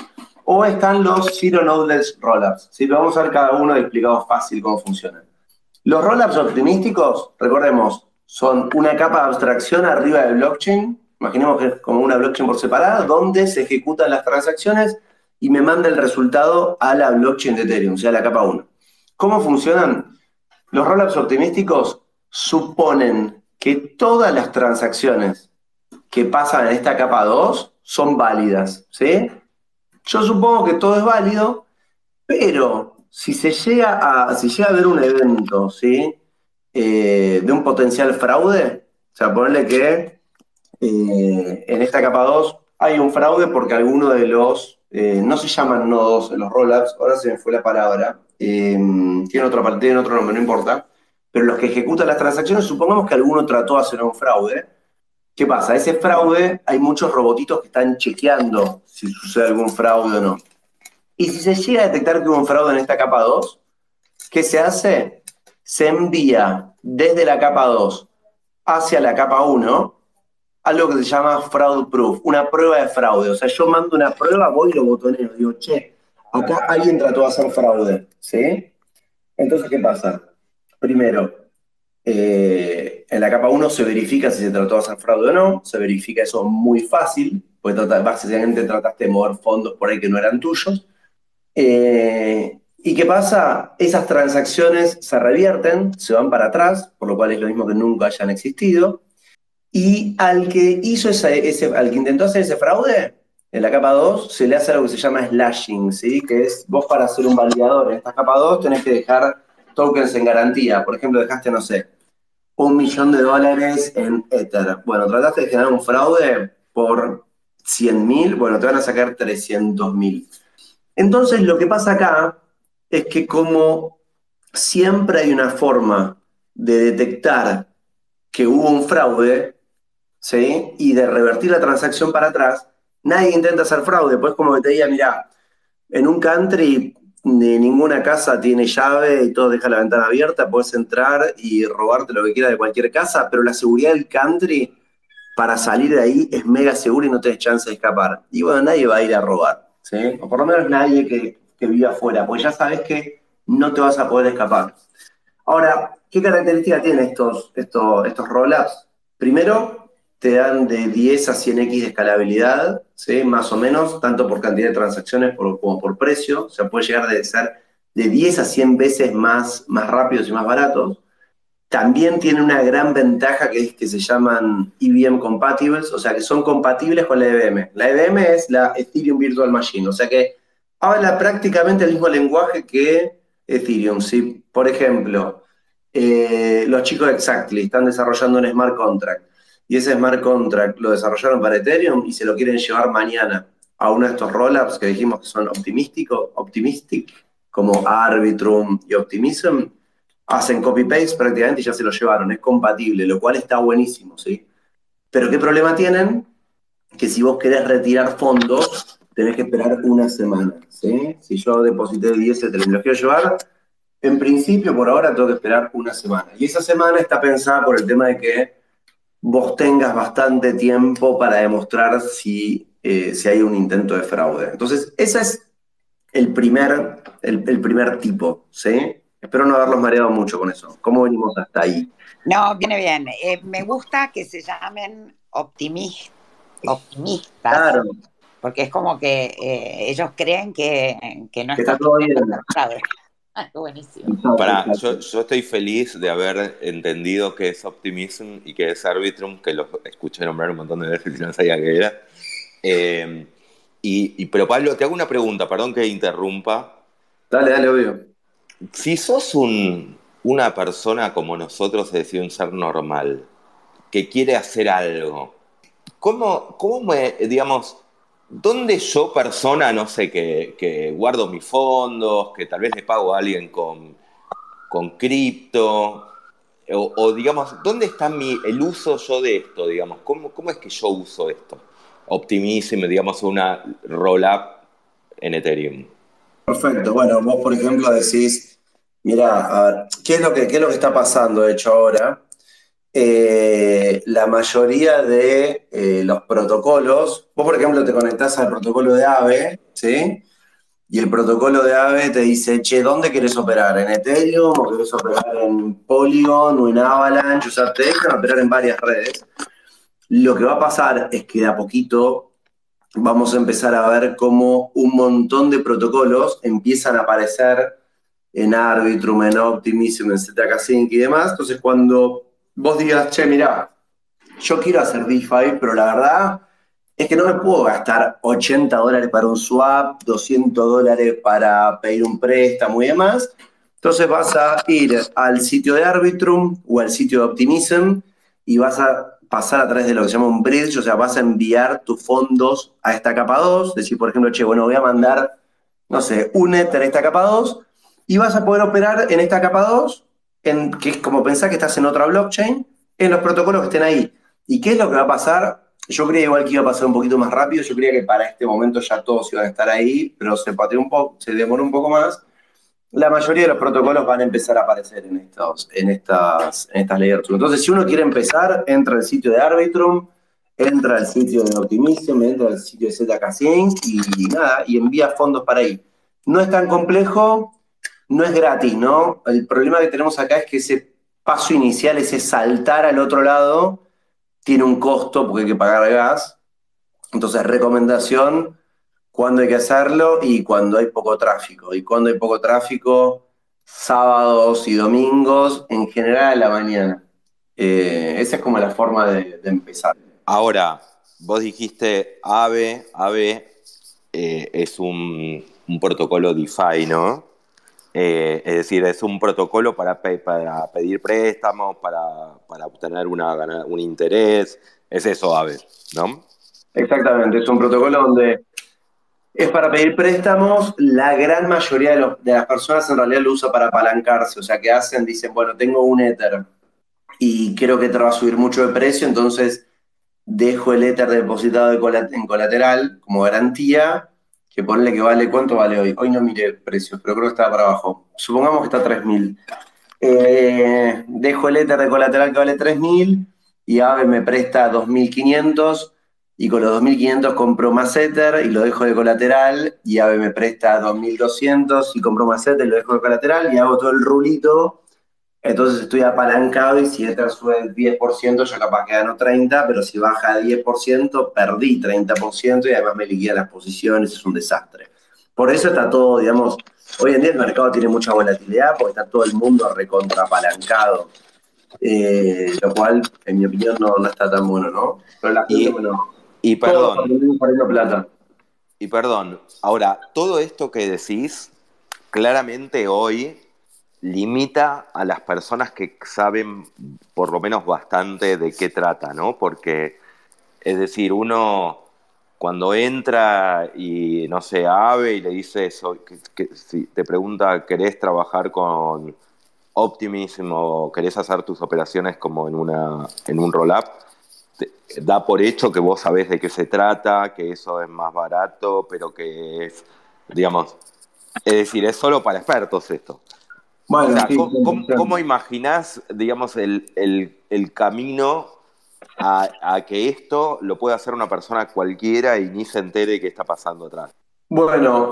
o están los Zero Knowledge Rollups. ¿Sí? Vamos a ver cada uno explicado fácil cómo funcionan. Los rollups optimísticos, recordemos, son una capa de abstracción arriba del blockchain. Imaginemos que es como una blockchain por separada, donde se ejecutan las transacciones y me manda el resultado a la blockchain de Ethereum, o sea, la capa uno. ¿Cómo funcionan? Los rollups optimísticos suponen que todas las transacciones que pasan en esta capa dos son válidas, ¿sí? Yo supongo que todo es válido, pero si se llega a, si llega a haber un evento, ¿sí? Eh, de un potencial fraude, o sea, ponerle que eh, en esta capa dos hay un fraude porque alguno de los, eh, no se llaman nodos en los rollups, ahora se me fue la palabra, eh, tiene otro, tiene otro nombre, no importa, pero los que ejecutan las transacciones, supongamos que alguno trató de hacer un fraude. ¿Qué pasa? Ese fraude, hay muchos robotitos que están chequeando si sucede algún fraude o no. Y si se llega a detectar que hubo un fraude en esta capa dos, ¿qué se hace? Se envía desde la capa dos hacia la capa uno algo que se llama fraud proof, una prueba de fraude. O sea, yo mando una prueba, voy y lo botoneo, digo, che, acá alguien trató de hacer fraude, ¿sí? Entonces, ¿qué pasa? Primero, eh, en la capa uno se verifica si se trató de hacer fraude o no, se verifica eso muy fácil, pues básicamente trataste de mover fondos por ahí que no eran tuyos. Eh, ¿Y qué pasa? Esas transacciones se revierten, se van para atrás, por lo cual es lo mismo que nunca hayan existido. Y al que hizo ese, ese, al que intentó hacer ese fraude, en la capa dos, se le hace algo que se llama slashing, ¿sí? Que es, vos para ser un validador en esta capa dos tenés que dejar tokens en garantía. Por ejemplo, dejaste, no sé, un millón de dólares en Ether. Bueno, trataste de generar un fraude por cien mil, bueno, te van a sacar trescientos mil. Entonces, lo que pasa acá es que como siempre hay una forma de detectar que hubo un fraude, ¿sí? Y de revertir la transacción para atrás, nadie intenta hacer fraude. Pues como que te diga, mirá, en un country ni ninguna casa tiene llave y todo deja la ventana abierta, puedes entrar y robarte lo que quieras de cualquier casa, pero la seguridad del country para salir de ahí es mega segura y no tenés chance de escapar. Y bueno, nadie va a ir a robar, ¿sí? O por lo menos nadie que, que viva afuera, porque ya sabes que no te vas a poder escapar. Ahora, ¿qué características tienen estos, estos, estos rollups? Primero, te dan de diez a cien equis de escalabilidad, ¿sí? Más o menos, tanto por cantidad de transacciones por, como por precio. O sea, puede llegar a ser de diez a cien veces más, más rápidos y más baratos. También tiene una gran ventaja que es que se llaman E V M compatibles, o sea que son compatibles con la E V M. La E V M es la Ethereum Virtual Machine, o sea que habla prácticamente el mismo lenguaje que Ethereum. ¿Sí? Por ejemplo, eh, los chicos de Exactly están desarrollando un smart contract y ese smart contract lo desarrollaron para Ethereum y se lo quieren llevar mañana a uno de estos rollups que dijimos que son optimísticos, optimistic, como Arbitrum y Optimism. Hacen copy-paste prácticamente y ya se lo llevaron, es compatible, lo cual está buenísimo, ¿sí? Pero ¿qué problema tienen? Que si vos querés retirar fondos, tenés que esperar una semana, ¿sí? Si yo deposité diez y me lo quiero llevar, en principio, por ahora, tengo que esperar una semana. Y esa semana está pensada por el tema de que vos tengas bastante tiempo para demostrar si, eh, si hay un intento de fraude. Entonces, ese es el primer, el, el primer tipo, ¿sí? Espero no haberlos mareado mucho con eso. ¿Cómo venimos hasta ahí? No, viene bien. Eh, me gusta que se llamen optimis- optimistas, Claro, porque es como que eh, ellos creen que, que no que está está todo bien. fraude. Buenísimo. Para, yo, yo estoy feliz de haber entendido qué es Optimism y qué es Arbitrum, que lo escuché nombrar un montón de veces y no sabía qué era. Eh, y, y, pero Pablo, te hago una pregunta, perdón que interrumpa. Dale, dale, obvio. Si sos un, una persona como nosotros, es decir, un ser normal, que quiere hacer algo, ¿cómo, cómo me, digamos, dónde yo, persona, no sé, que, que guardo mis fondos, que tal vez le pago a alguien con, con cripto, o, o, digamos, ¿dónde está mi, el uso yo de esto, digamos? ¿Cómo, cómo es que yo uso esto? Optimism, digamos, una roll-up en Ethereum. Perfecto. Bueno, vos, por ejemplo, decís, mira, a ver, ¿qué es lo que, qué es lo que está pasando, de hecho, ahora? Eh, la mayoría de eh, los protocolos, vos, por ejemplo, te conectás al protocolo de AVE, ¿sí? Y el protocolo de AVE te dice, che, ¿dónde querés operar? ¿En Ethereum o querés operar en Polygon o en Avalanche? O sea, te dejan operar en varias redes. Lo que va a pasar es que de a poquito vamos a empezar a ver cómo un montón de protocolos empiezan a aparecer en Arbitrum, en Optimism, en Zkasync y demás. Entonces, cuando vos digas, che, mirá, yo quiero hacer DeFi, pero la verdad es que no me puedo gastar ochenta dólares para un swap, doscientos dólares para pedir un préstamo y demás. Entonces vas a ir al sitio de Arbitrum o al sitio de Optimism y vas a pasar a través de lo que se llama un bridge, o sea, vas a enviar tus fondos a esta capa dos, decir, por ejemplo, che, bueno, voy a mandar, no sé, un Ether a esta capa dos y vas a poder operar en esta capa dos, en, que es como pensar que estás en otra blockchain, en los protocolos que estén ahí. ¿Y qué es lo que va a pasar? Yo creía igual que iba a pasar un poquito más rápido, yo creía que para este momento ya todos iban a estar ahí, pero se pateó un poco, se demoró un poco más. La mayoría de los protocolos van a empezar a aparecer en, estos, en estas, en estas layers. Entonces, si uno quiere empezar, entra al sitio de Arbitrum, entra al sitio de Optimism, entra al sitio de Zkasync y nada, y envía fondos para ahí. No es tan complejo, no es gratis, ¿no? El problema que tenemos acá es que ese paso inicial, ese saltar al otro lado, tiene un costo porque hay que pagar gas. Entonces, recomendación, cuando hay que hacerlo y cuando hay poco tráfico. Y cuando hay poco tráfico, sábados y domingos, en general a la mañana. Eh, esa es como la forma de, de empezar. Ahora, vos dijiste AVE, AVE eh, es un, un protocolo DeFi, ¿no? Eh, es decir, es un protocolo para, pe para pedir préstamos, para, para obtener una, un interés. Es eso, AVE, ¿no? Exactamente, es un protocolo donde es para pedir préstamos. La gran mayoría de, los, de las personas en realidad lo usa para apalancarse. O sea, que hacen, dicen, bueno, tengo un Ether y creo que te va a subir mucho de precio, entonces dejo el Ether depositado de colat en colateral como garantía, que ponle que vale, ¿cuánto vale hoy? Hoy no miré precios, pero creo que está para abajo. Supongamos que está a tres mil. Eh, dejo el Ether de colateral que vale tres mil y AVE me presta dos mil quinientos y con los dos mil quinientos compro más Ether y lo dejo de colateral y AVE me presta dos mil doscientos y compro más Ether y lo dejo de colateral y hago todo el rulito. Entonces estoy apalancado y si Ether sube el diez por ciento, yo capaz que gano treinta por ciento, pero si baja a diez por ciento, perdí treinta por ciento y además me liquida las posiciones, es un desastre. Por eso está todo, digamos, hoy en día el mercado tiene mucha volatilidad porque está todo el mundo recontra apalancado, eh, lo cual, en mi opinión, no, no está tan bueno, ¿no? Pero la gente, Y, bueno, y todos perdón, perdiendo plata. y perdón, ahora, todo esto que decís, claramente hoy limita a las personas que saben por lo menos bastante de qué trata, ¿no? Porque, es decir, uno cuando entra y, no sé, a AVE y le dice eso, que, que, si te pregunta, ¿querés trabajar con Optimism o querés hacer tus operaciones como en, una, en un roll-up? Da por hecho que vos sabés de qué se trata, que eso es más barato, pero que es, digamos, es decir, es solo para expertos esto. O Bueno, sea, sí, ¿cómo, cómo imaginás, digamos, el, el, el camino a, a que esto lo pueda hacer una persona cualquiera y ni se entere qué está pasando atrás? Bueno,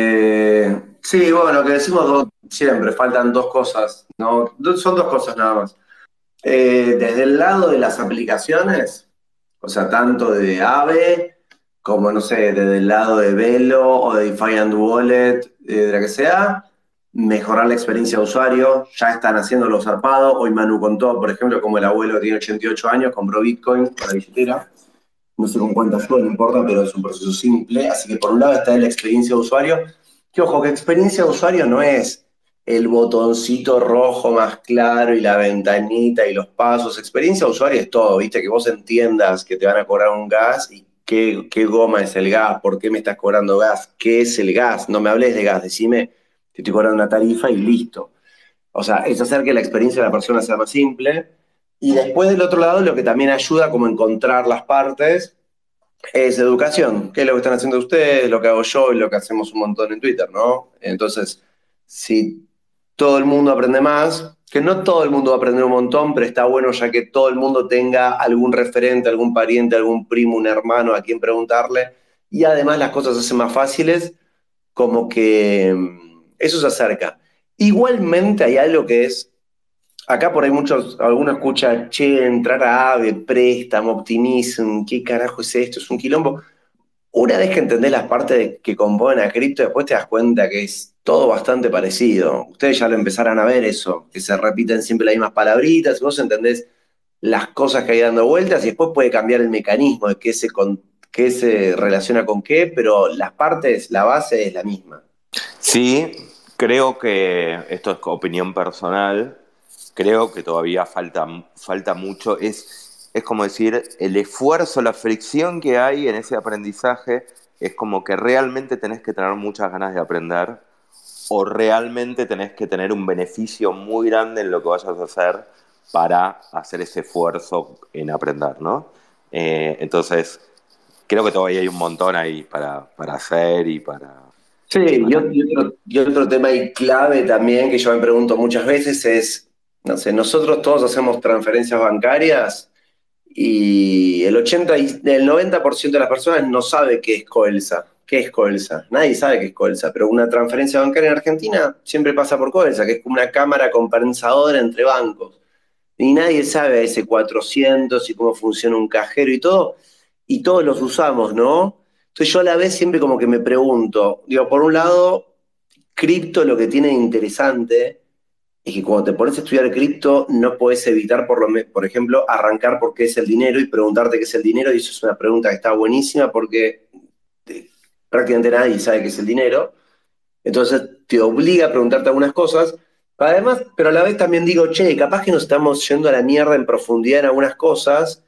eh, sí, bueno, que decimos dos, siempre, faltan dos cosas, ¿no? Do- Son dos cosas nada más. Eh, desde el lado de las aplicaciones, o sea, tanto de AVE como, no sé, desde el lado de Velo o de DeFi and Wallet, eh, de la que sea, mejorar la experiencia de usuario. Ya están haciendo lo zarpado. Hoy Manu contó, por ejemplo, como el abuelo que tiene ochenta y ocho años, compró Bitcoin para la billetera. No sé con cuántas fue, no importa, pero es un proceso simple. Así que por un lado está la experiencia de usuario. Que ojo, que experiencia de usuario no es el botoncito rojo más claro y la ventanita y los pasos. Experiencia de usuario es todo, ¿viste? Que vos entiendas que te van a cobrar un gas y qué, qué goma es el gas, por qué me estás cobrando gas, qué es el gas. No me hables de gas, decime que estoy cobrando una tarifa y listo. O sea, es hacer que la experiencia de la persona sea más simple. Y después del otro lado, lo que también ayuda como a encontrar las partes es educación, que es lo que están haciendo ustedes, lo que hago yo y lo que hacemos un montón en Twitter, ¿no? Entonces, si todo el mundo aprende más, que no todo el mundo va a aprender un montón, pero está bueno ya que todo el mundo tenga algún referente, algún pariente, algún primo, un hermano a quien preguntarle, y además las cosas se hacen más fáciles como que mm, eso se acerca. Igualmente hay algo que es, acá por ahí muchos, algunos escuchan, che, entrar a AVE, préstamo, optimism, ¿qué carajo es esto? Es un quilombo. Una vez que entendés las partes de- que componen a cripto, después te das cuenta que es todo bastante parecido. Ustedes ya lo empezarán a ver eso, que se repiten siempre las mismas palabritas, y vos entendés las cosas que hay dando vueltas y después puede cambiar el mecanismo de qué se, con, qué se relaciona con qué, pero las partes, la base es la misma. Sí, creo que esto es opinión personal, creo que todavía falta, falta mucho, es, es como decir, el esfuerzo, la fricción que hay en ese aprendizaje es como que realmente tenés que tener muchas ganas de aprender o realmente tenés que tener un beneficio muy grande en lo que vayas a hacer para hacer ese esfuerzo en aprender, ¿no? Eh, entonces, creo que todavía hay un montón ahí para, para hacer y para, Sí, y y para otro, y otro- y otro tema y clave también que yo me pregunto muchas veces es, no sé, nosotros todos hacemos transferencias bancarias y el ochenta y el noventa por ciento de las personas no sabe qué es Coelsa. ¿Qué es Coelsa? Nadie sabe qué es Coelsa, pero una transferencia bancaria en Argentina siempre pasa por Coelsa, que es como una cámara compensadora entre bancos. Y nadie sabe ese cuatrocientos y cómo funciona un cajero y todo, y todos los usamos, ¿no? Entonces yo a la vez siempre como que me pregunto, digo, por un lado, cripto lo que tiene de interesante es que cuando te pones a estudiar cripto no podés evitar, por, lo me- por ejemplo, arrancar por qué es el dinero y preguntarte qué es el dinero, y eso es una pregunta que está buenísima porque eh, prácticamente nadie sabe qué es el dinero. Entonces te obliga a preguntarte algunas cosas. Además, pero a la vez también digo, che, capaz que nos estamos yendo a la mierda en profundidad en algunas cosas.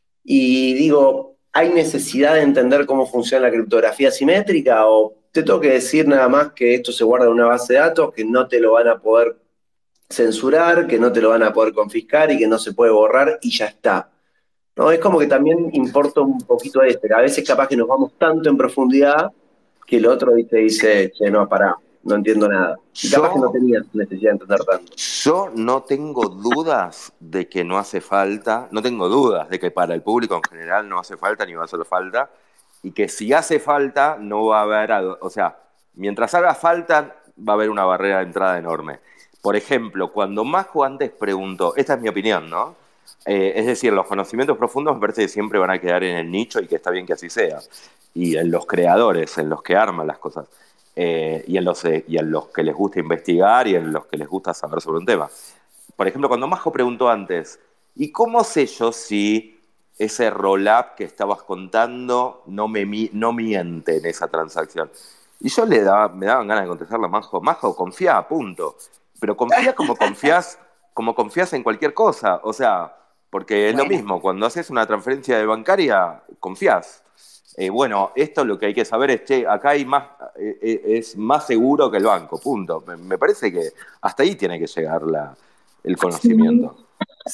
Y digo, ¿hay necesidad de entender cómo funciona la criptografía simétrica? ¿O te tengo que decir nada más que esto se guarda en una base de datos, que no te lo van a poder censurar, que no te lo van a poder confiscar y que no se puede borrar y ya está? No, es como que también importa un poquito este, que a veces capaz que nos vamos tanto en profundidad que el otro te dice, che, no, pará, no entiendo nada. Y capaz que no Yo, tenías necesidad de entender tanto. yo no tengo dudas de que no hace falta, no tengo dudas de que para el público en general no hace falta ni va a hacer falta, y que si hace falta no va a haber, o sea, mientras haga falta va a haber una barrera de entrada enorme. Por ejemplo, cuando Majo antes preguntó, esta es mi opinión, ¿no? Eh, es decir, los conocimientos profundos me parece que siempre van a quedar en el nicho y que está bien que así sea. Y en los creadores, en los que arman las cosas. Eh, y, en los, eh, y en los que les gusta investigar y en los que les gusta saber sobre un tema. Por ejemplo, cuando Majo preguntó antes, ¿y cómo sé yo si ese roll-up que estabas contando no, me, mi- no miente en esa transacción? Y yo le daba, me daban ganas de contestarle a Majo, Majo, confía, punto. Pero confía como confías, como confías en cualquier cosa. O sea, porque es lo Bueno, mismo, cuando haces una transferencia de bancaria, confías. Eh, bueno, esto lo que hay que saber es, che, acá hay más, eh, eh, es más seguro que el banco, punto. Me, me parece que hasta ahí tiene que llegar la, el Sí, conocimiento.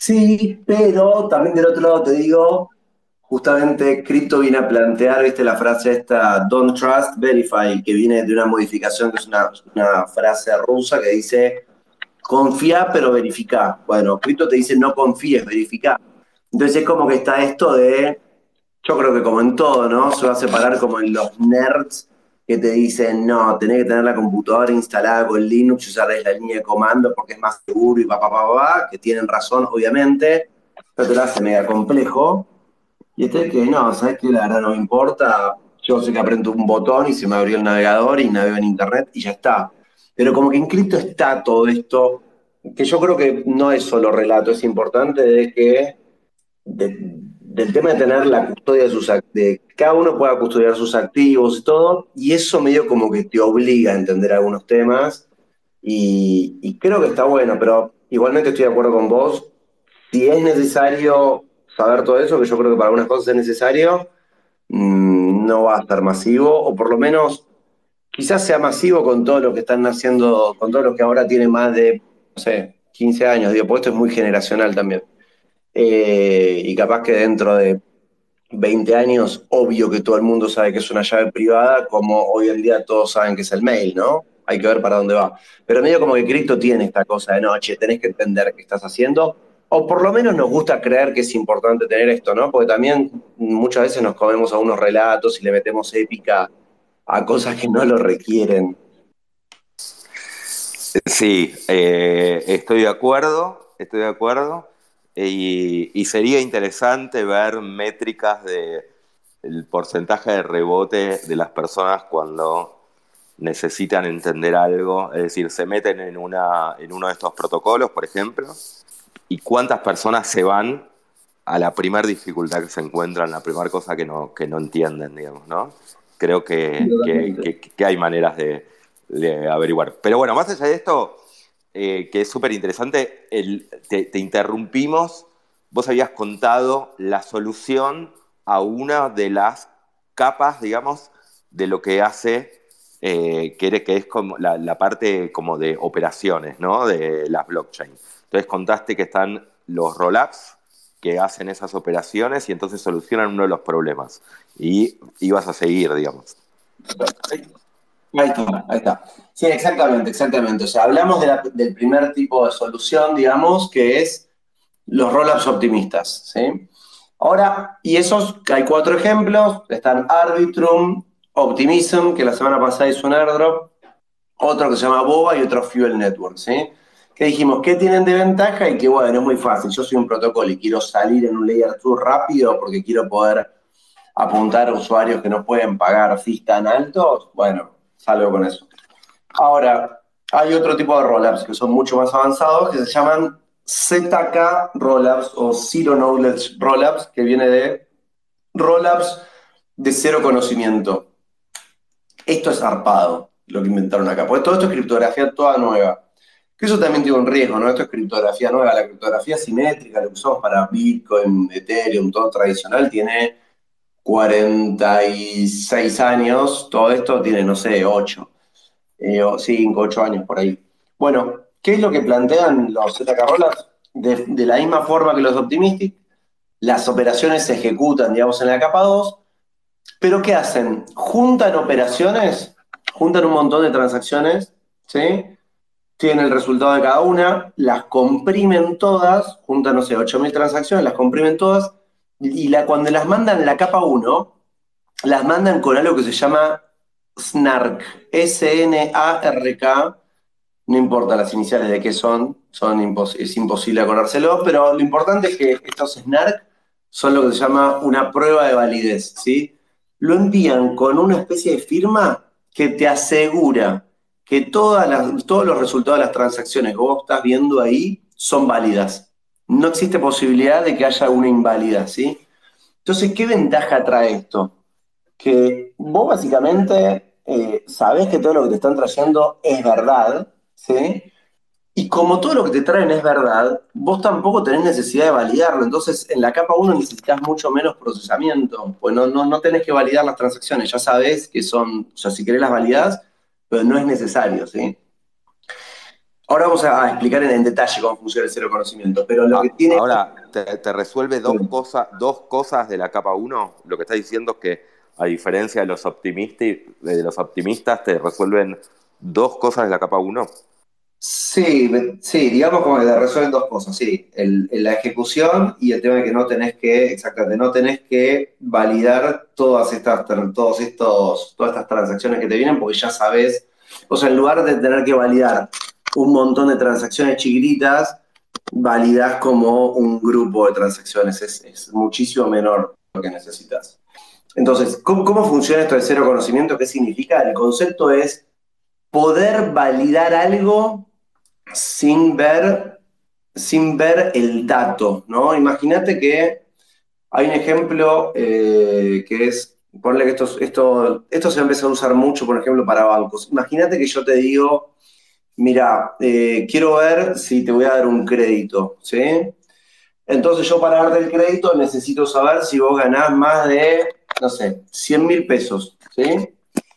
sí, pero también del otro lado te digo, justamente Crypto viene a plantear, viste, la frase esta, Don't Trust, Verify, que viene de una modificación que es una, una frase rusa que dice, confía pero verifica. Bueno, Crypto te dice no confíes, verifica. Entonces es como que está esto de, yo creo que como en todo, ¿no? Se va a separar como en los nerds que te dicen, no, tenés que tener la computadora instalada con Linux y usar la línea de comando porque es más seguro y pa, pa, pa, pa, pa, que tienen razón, obviamente, pero te lo hace mega complejo. Y este es que, no, ¿sabes qué? La verdad no me importa. Yo sé que aprieto un botón y se me abrió el navegador y navego en internet y ya está. Pero como que en cripto está todo esto, que yo creo que no es solo relato, es importante de que de- del tema de tener la custodia de sus activos, de que cada uno pueda custodiar sus activos y todo, y eso medio como que te obliga a entender algunos temas, y, y creo que está bueno, pero igualmente estoy de acuerdo con vos, si es necesario saber todo eso, que yo creo que para algunas cosas es necesario, mm, no va a estar masivo, o por lo menos quizás sea masivo con todo lo que están haciendo, con todo lo que ahora tiene más de, no sé, quince años, digo, porque esto es muy generacional también. Eh, y capaz que dentro de veinte años, obvio que todo el mundo sabe que es una llave privada, como hoy en día todos saben que es el mail, ¿no? Hay que ver para dónde va. Pero medio como que Cristo tiene esta cosa de noche, tenés que entender qué estás haciendo, o por lo menos nos gusta creer que es importante tener esto, ¿no? Porque también muchas veces nos comemos a unos relatos y le metemos épica a cosas que no lo requieren. Sí, eh, estoy de acuerdo, estoy de acuerdo. Y, y sería interesante ver métricas de el porcentaje de rebote de las personas cuando necesitan entender algo, es decir, se meten en, una, en uno de estos protocolos, por ejemplo, y cuántas personas se van a la primera dificultad que se encuentran, la primera cosa que no, que no entienden, digamos, ¿no? Creo que, que, que, que hay maneras de, de averiguar. Pero bueno, más allá de esto, eh, que es súper interesante, el, te, te interrumpimos, vos habías contado la solución a una de las capas, digamos, de lo que hace, eh, que, que es como la, la parte como de operaciones, ¿no? De las blockchain. Entonces contaste que están los rollups que hacen esas operaciones y entonces solucionan uno de los problemas. Y ibas a seguir, digamos. Ahí está, ahí está. Sí, exactamente, exactamente. O sea, hablamos de la- del primer tipo de solución, digamos, que es los rollups optimistas, ¿sí? Ahora, y esos, hay cuatro ejemplos, están Arbitrum, Optimism, que la semana pasada hizo un airdrop, otro que se llama Boba y otro Fuel Network, ¿sí? Que dijimos, ¿qué tienen de ventaja? Y que bueno, es muy fácil, yo soy un protocolo y quiero salir en un layer dos rápido porque quiero poder apuntar a usuarios que no pueden pagar fees tan altos, bueno, salgo con eso. Ahora, hay otro tipo de rollups que son mucho más avanzados que se llaman Z K rollups o Zero Knowledge rollups, que viene de rollups de cero conocimiento. Esto es zarpado, lo que inventaron acá, porque todo esto es criptografía toda nueva. Que eso también tiene un riesgo, ¿no? Esto es criptografía nueva. La criptografía simétrica, lo que usamos para Bitcoin, Ethereum, todo tradicional, tiene cuarenta y seis años. Todo esto tiene, no sé, ocho, eh, o cinco, ocho años por ahí. Bueno, ¿qué es lo que plantean los Z K Rollers? De, de la misma forma que los Optimistic, las operaciones se ejecutan, digamos, en la capa dos, pero ¿qué hacen? Juntan operaciones, juntan un montón de transacciones, ¿sí? Tienen el resultado de cada una, las comprimen todas, juntan, no sé, ocho mil transacciones, las comprimen todas, y la, cuando las mandan en la capa uno, las mandan con algo que se llama SNARK, S N A R K, no importa las iniciales de qué son, son impos es imposible acordárselo, pero lo importante es que estos SNARK son lo que se llama una prueba de validez, ¿sí? Lo envían con una especie de firma que te asegura que todas las, todos los resultados de las transacciones que vos estás viendo ahí son válidas. No existe posibilidad de que haya una inválida, ¿sí? Entonces, ¿qué ventaja trae esto? Que vos básicamente eh, sabés que todo lo que te están trayendo es verdad, ¿sí? Y como todo lo que te traen es verdad, vos tampoco tenés necesidad de validarlo. Entonces, en la capa uno necesitas mucho menos procesamiento, pues no, no, no tenés que validar las transacciones, ya sabés que son, o sea, si querés las validás, pero no es necesario, ¿sí? Ahora vamos a, a explicar en, en detalle cómo funciona el cero conocimiento, pero lo que Ah, tiene... ahora, te, te resuelve dos cosas, dos cosas de la capa uno. Lo que estás diciendo es que, a diferencia de los, optimisti- de los optimistas, te resuelven dos cosas de la capa uno. Sí, me- sí, digamos como que te resuelven dos cosas, sí, el, el- la ejecución y el tema de que no tenés que, exactamente, no tenés que validar todas estas, tran- todos estos, todas estas transacciones que te vienen porque ya sabés, o sea, en lugar de tener que validar un montón de transacciones chiquititas, validás como un grupo de transacciones, es, es muchísimo menor lo que necesitas. Entonces, ¿cómo, cómo funciona esto de cero conocimiento? ¿Qué significa? El concepto es poder validar algo sin ver, sin ver el dato, ¿no? Imagínate que hay un ejemplo eh, que es, ponle que esto, esto, esto se empieza a usar mucho, por ejemplo, para bancos. Imagínate que yo te digo, mira, eh, quiero ver si te voy a dar un crédito, ¿sí? Entonces yo para darte el crédito necesito saber si vos ganás más de, no sé, cien mil pesos, ¿sí?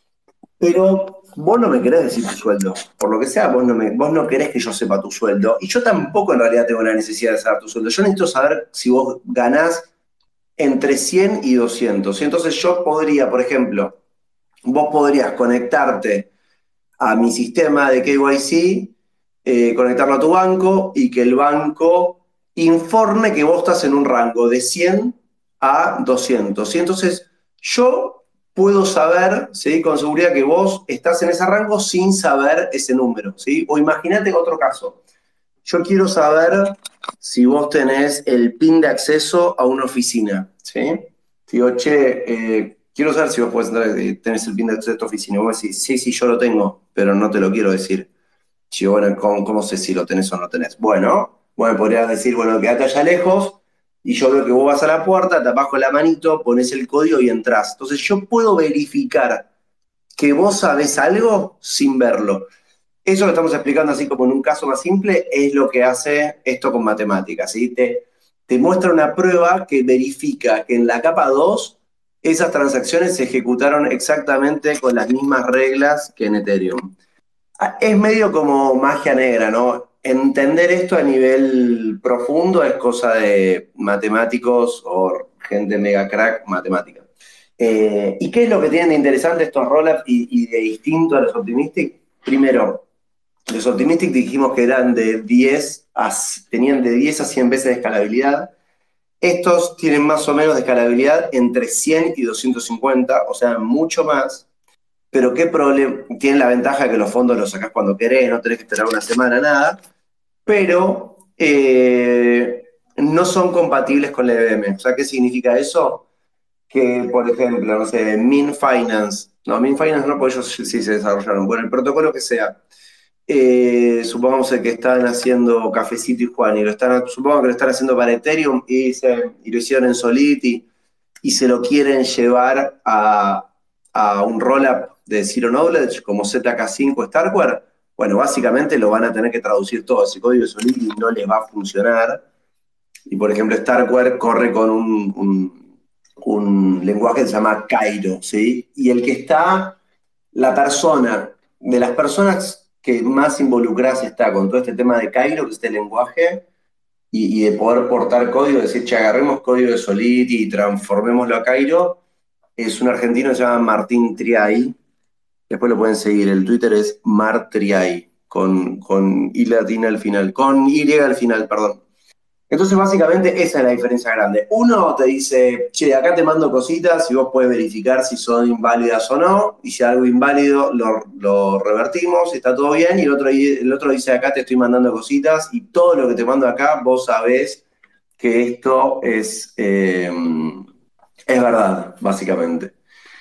Pero vos no me querés decir tu sueldo. Por lo que sea, vos no, me, vos no querés que yo sepa tu sueldo. Y yo tampoco en realidad tengo la necesidad de saber tu sueldo. Yo necesito saber si vos ganás entre cien y doscientos. Y entonces yo podría, por ejemplo, vos podrías conectarte a mi sistema de K Y C, eh, conectarlo a tu banco y que el banco informe que vos estás en un rango de cien a doscientos. Y entonces yo puedo saber, ¿sí?, con seguridad que vos estás en ese rango sin saber ese número, ¿sí? O imagínate otro caso. Yo quiero saber si vos tenés el PIN de acceso a una oficina, ¿sí? Digo, che, eh, quiero saber si vos podés entrar, eh, tenés el PIN de acceso a esta oficina. Y vos decís, sí, sí, yo lo tengo, pero no te lo quiero decir. Yo, bueno, ¿cómo, cómo sé si lo tenés o no tenés? Bueno, bueno, podrías decir, bueno, quedate allá lejos y yo veo que vos vas a la puerta, tapás con la manito, pones el código y entrás. Entonces yo puedo verificar que vos sabés algo sin verlo. Eso que estamos explicando así como en un caso más simple es lo que hace esto con matemáticas, ¿sí? Te, te muestra una prueba que verifica que en la capa dos esas transacciones se ejecutaron exactamente con las mismas reglas que en Ethereum. Es medio como magia negra, ¿no? Entender esto a nivel profundo es cosa de matemáticos o gente mega crack matemática. Eh, ¿Y qué es lo que tienen de interesante estos rollups y, y de distinto a los optimistic? Primero, los optimistic dijimos que eran de diez a, tenían de diez a cien veces de escalabilidad. Estos tienen más o menos de escalabilidad entre cien y doscientos cincuenta, o sea, mucho más. Pero qué problema, tienen la ventaja de que los fondos los sacás cuando querés, no tenés que esperar una semana, nada, pero eh, no son compatibles con la E V M. O sea, ¿qué significa eso? Que, por ejemplo, no sé, Min Finance, no, Min Finance no, porque ellos sí sí se desarrollaron. Bueno, el protocolo que sea, eh, supongamos que están haciendo Cafecito y Juan, y lo están, supongo que lo están haciendo para Ethereum y, se, y lo hicieron en Solidity y se lo quieren llevar a, a un rollup de Zero Knowledge como Z K cinco Starkware. Bueno, básicamente lo van a tener que traducir todo ese código de Solidity y no les va a funcionar. Y por ejemplo, Starkware corre con un, un, un lenguaje que se llama Cairo, ¿sí? Y el que está, la persona, de las personas que más involucradas está con todo este tema de Cairo, que es este lenguaje, y, y de poder portar código, decir, che, agarremos código de Solidity y transformémoslo a Cairo, es un argentino que se llama Martín Triay. Después lo pueden seguir, el Twitter es Martriay, con, con I latina al final, con Y al final, perdón. Entonces, básicamente, esa es la diferencia grande. Uno te dice, che, acá te mando cositas y vos puedes verificar si son inválidas o no, y si algo inválido lo, lo revertimos, está todo bien, y el otro, el otro dice, acá te estoy mandando cositas, y todo lo que te mando acá, vos sabés que esto es, eh, es verdad, básicamente.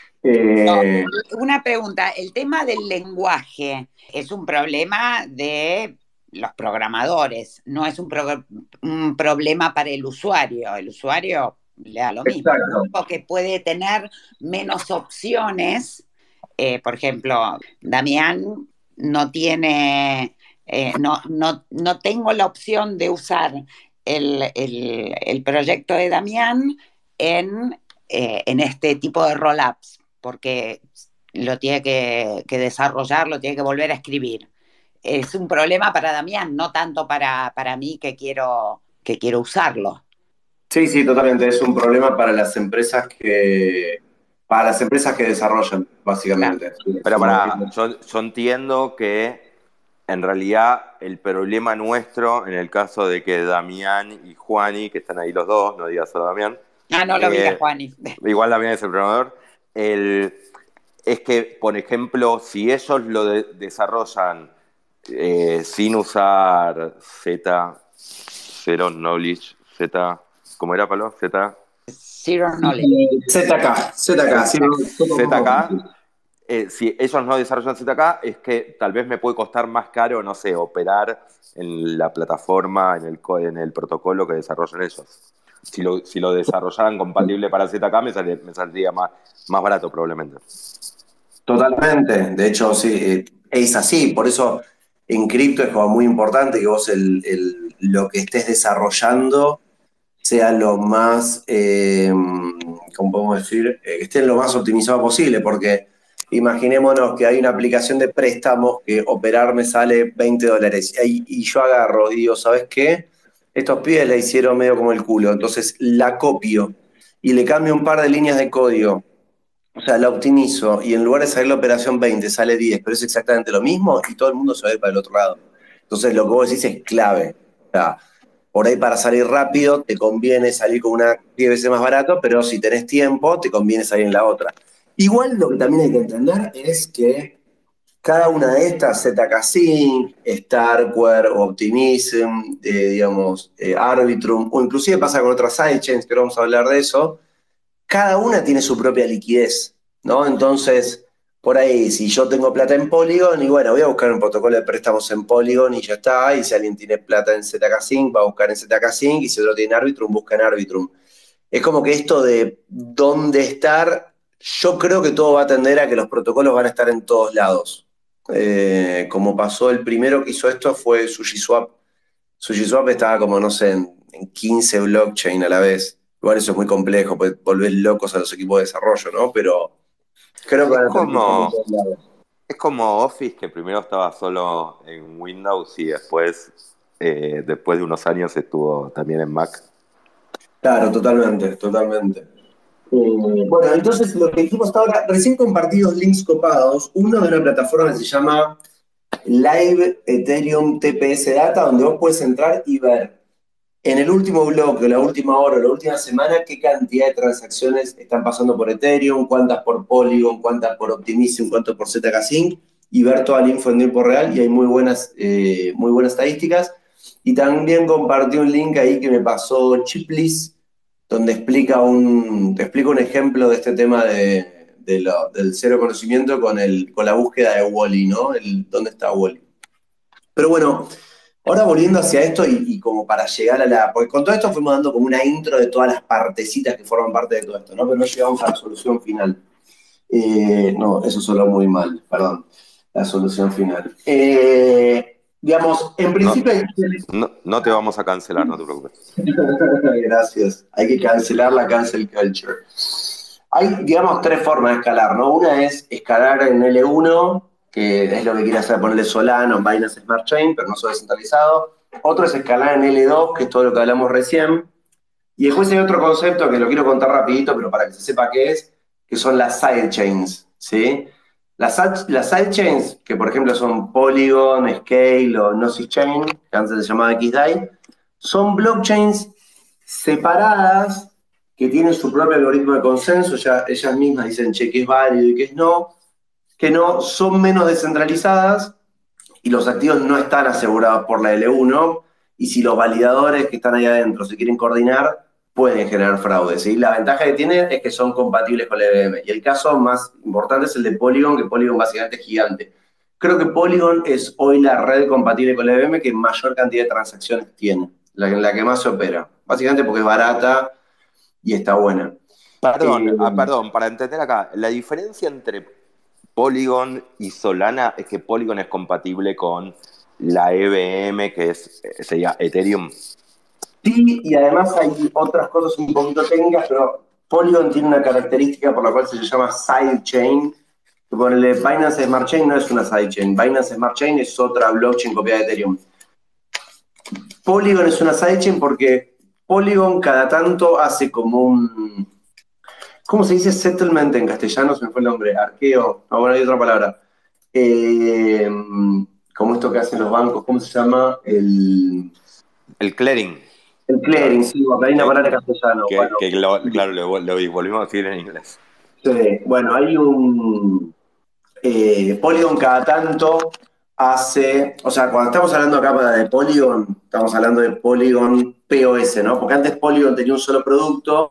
No, Eh, una pregunta, el tema del lenguaje es un problema de los programadores, no es un, pro- un problema para el usuario. El usuario le da lo mismo, exacto. porque puede tener menos opciones. Eh, por ejemplo, Damián no tiene, eh, no, no, no tengo la opción de usar el, el- el proyecto de Damián en, eh, en este tipo de roll-ups, porque lo tiene que, que desarrollar, lo tiene que volver a escribir. Es un problema para Damián, no tanto para, para mí que quiero, que quiero usarlo. Sí, sí, totalmente. Es un problema para las empresas que, para las empresas que desarrollan, Claro. básicamente. Sí, es Pero un- para, yo, yo entiendo que en realidad el problema nuestro, en el caso de que Damián y Juani, que están ahí los dos, no digas solo Damián, Ah, no lo vi a eh, Juani. igual Damián es el programador, el, es que, por ejemplo, si ellos lo de- desarrollan eh, sin usar Z, Zero Knowledge, Z, ¿cómo era, Pablo? Z, Zero knowledge. Z K, Z K, sí, no, Z K. Eh, si ellos no desarrollan Z K, es que tal vez me puede costar más caro, no sé, operar en la plataforma, en el, co- en el protocolo que desarrollan ellos. Si lo, si lo desarrollaran compatible para Z K, me, saldría, me saldría más, más barato probablemente. Totalmente. De hecho, sí, eh, es así. Por eso en cripto es como muy importante que vos el, el- lo que estés desarrollando sea lo más, eh, ¿cómo podemos decir? Eh, que esté lo más optimizado posible, porque imaginémonos que hay una aplicación de préstamos que operar me sale veinte dólares y, y yo agarro y digo, ¿sabes qué? Estos pibes la hicieron medio como el culo, entonces la copio y le cambio un par de líneas de código, o sea, la optimizo y en lugar de salir la operación veinte sale diez, pero es exactamente lo mismo y todo el mundo se va a ir para el otro lado. Entonces lo que vos decís es clave. O sea, por ahí para salir rápido te conviene salir con una diez veces más barato, pero si tenés tiempo te conviene salir en la otra. Igual lo que también hay que entender es que cada una de estas, Z K Sync, Starkware, Optimism, eh, digamos, eh, Arbitrum, o inclusive pasa con otras sidechains, que no vamos a hablar de eso, cada una tiene su propia liquidez, ¿no? Entonces, por ahí, si yo tengo plata en Polygon, y bueno, voy a buscar un protocolo de préstamos en Polygon y ya está, y si alguien tiene plata en Z K Sync, va a buscar en Z K Sync, y si otro tiene en Arbitrum, busca en Arbitrum. Es como que esto de dónde estar, yo creo que todo va a tender a que los protocolos van a estar en todos lados. Eh, como pasó el primero que hizo esto fue SushiSwap. SushiSwap estaba como, no sé, en, en quince blockchain a la vez. Igual eso es muy complejo, pues volvés locos a los equipos de desarrollo, ¿no? Pero creo que Es van a terminar estando en como, todos lados. es como Office, que primero estaba solo en Windows y después, eh, después de unos años estuvo también en Mac. Claro, totalmente, totalmente. Eh, bueno, entonces lo que dijimos hasta ahora, recién compartí dos links copados. Uno de una plataforma que se llama Live Ethereum T P S Data, donde vos puedes entrar y ver en el último bloque, la última hora, la última semana, qué cantidad de transacciones están pasando por Ethereum, cuántas por Polygon, cuántas por Optimism, cuántas por Z K Sync, y ver toda la info en tiempo real, y hay muy buenas, eh, muy buenas estadísticas. Y también compartí un link ahí que me pasó Chiplis, donde explica un, te explica un ejemplo de este tema de, de lo- del cero conocimiento con, el, con la búsqueda de Wally, ¿no? El, ¿dónde está Wally? Pero bueno, ahora volviendo hacia esto y, y como para llegar a la... Porque con todo esto fuimos dando como una intro de todas las partecitas que forman parte de todo esto, ¿no? Pero no llegamos a la solución final. Eh, no, eso sonó muy mal, perdón. La solución final. Eh, digamos, en No, principio... hay- no, no te vamos a cancelar, no te preocupes. Gracias. Hay que cancelar la cancel culture. Hay, digamos, tres formas de escalar, ¿no? Una es escalar en L uno, que es lo que quiere hacer ponerle Solana en Binance Smart Chain, pero no soy descentralizado. Otro es escalar en L dos, que es todo lo que hablamos recién. Y después hay otro concepto que lo quiero contar rapidito, pero para que se sepa qué es, que son las sidechains, ¿sí? Las, side- las sidechains, que por ejemplo son Polygon, Scale o Gnosis Chain, que antes se llamaba X D A I, son blockchains separadas que tienen su propio algoritmo de consenso, ya ellas mismas dicen, che, qué es válido y qué es no, que no son menos descentralizadas y los activos no están asegurados por la L uno, y si los validadores que están ahí adentro se quieren coordinar, pueden generar fraude, ¿sí? La ventaja que tiene es que son compatibles con la E V M. Y el caso más importante es el de Polygon, que Polygon básicamente es gigante. Creo que Polygon es hoy la red compatible con la E V M que mayor cantidad de transacciones tiene, la, la que más se opera. Básicamente porque es barata y está buena. Eh, Perdón, ah, perdón, para entender acá, la diferencia entre Polygon y Solana es que Polygon es compatible con la E V M, que es, eh, sería Ethereum. Sí, y además hay otras cosas un poquito técnicas, pero Polygon tiene una característica por la cual se le llama sidechain. Que por el Binance Smart Chain no es una sidechain. Binance Smart Chain es otra blockchain copiada de Ethereum. Polygon es una sidechain porque Polygon cada tanto hace como un... ¿Cómo se dice settlement en castellano? Se me fue el nombre. Arqueo. No, bueno, hay otra palabra. Eh, como esto que hacen los bancos. ¿Cómo se llama? El, El clearing, el clearing, sí, porque hay una que, palabra en castellano. que, Bueno, que lo- claro, lo, lo volvimos a decir en inglés. sí, bueno, hay un... eh, Polygon cada tanto hace... O sea, cuando estamos hablando acá de Polygon, estamos hablando de Polygon P O S, ¿no? Porque antes Polygon tenía un solo producto,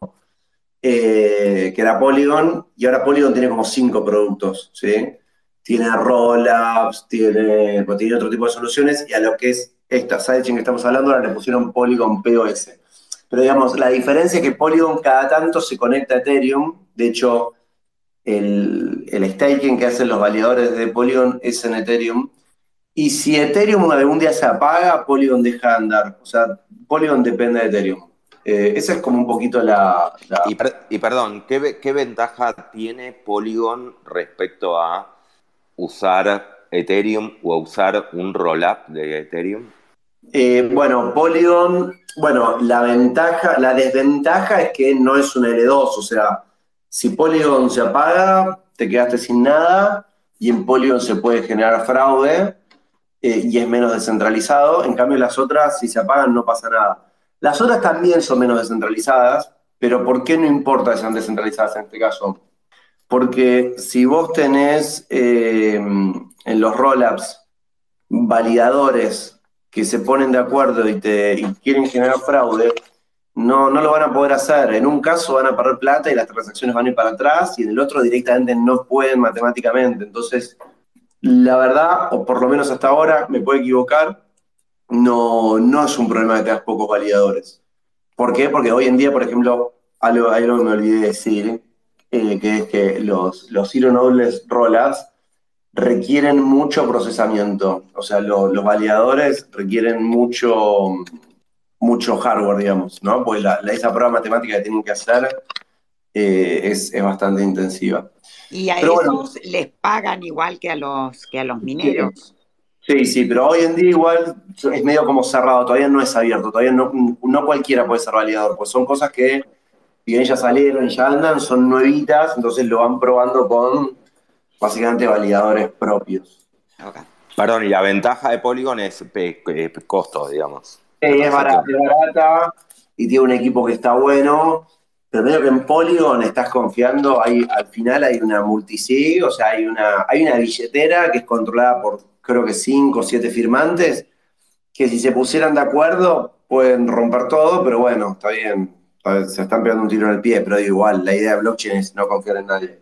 eh, que era Polygon, y ahora Polygon tiene como cinco productos, ¿sí? Tiene rollups, tiene, pues, tiene otro tipo de soluciones, y a lo que es esta sidechain que estamos hablando, ahora le pusieron Polygon P O S. Pero digamos, la diferencia es que Polygon cada tanto se conecta a Ethereum. De hecho, el, el staking que hacen los validadores de Polygon es en Ethereum. Y si Ethereum algún día se apaga, Polygon deja de andar. O sea, Polygon depende de Ethereum. Eh, esa es como un poquito la, la- Y, per- y perdón, ¿qué, ve- qué ventaja tiene Polygon respecto a usar Ethereum o a usar un rollup de Ethereum? Eh, bueno, Polygon, bueno, la ventaja, la desventaja es que no es un L dos, o sea, si Polygon se apaga, te quedaste sin nada, y en Polygon se puede generar fraude, eh, y es menos descentralizado. En cambio, las otras, si se apagan, no pasa nada. Las otras también son menos descentralizadas, pero ¿por qué no importa que sean descentralizadas en este caso? Porque si vos tenés eh, en los rollups validadores que se ponen de acuerdo y, te, y quieren generar fraude, no, no lo van a poder hacer. En un caso van a perder plata y las transacciones van a ir para atrás, y en el otro directamente no pueden matemáticamente. Entonces, la verdad, o por lo menos hasta ahora, me puedo equivocar, no, no es un problema que tengas pocos validadores. ¿Por qué? Porque hoy en día, por ejemplo, algo, algo que me olvidé de decir, eh, que es que los, los Zero Knowledge Rollups requieren mucho procesamiento. O sea, lo- los validadores requieren mucho, mucho hardware, digamos, ¿no? Pues la, la- esa prueba matemática que tienen que hacer eh, es, es bastante intensiva. Y a Pero bueno, esos les pagan igual que a los, que a los sí, mineros. sí, sí, pero hoy en día igual es medio como cerrado, todavía no es abierto, todavía no, no cualquiera puede ser validador, pues son cosas que, si bien ya salieron y ya andan, son nuevitas, entonces lo van probando con básicamente validadores propios. Ok. Perdón, y la ventaja de Polygon es pe- eh, costo, digamos, la Eh, es barata, transacción. es barata y tiene un equipo que está bueno, pero medio que en Polygon estás confiando, hay, al final hay una multisig, o sea, hay una, hay una billetera que es controlada por creo que cinco o siete firmantes, que si se pusieran de acuerdo pueden romper todo, pero bueno, está bien, se están pegando un tiro en el pie, pero igual, la idea de blockchain es no confiar en nadie.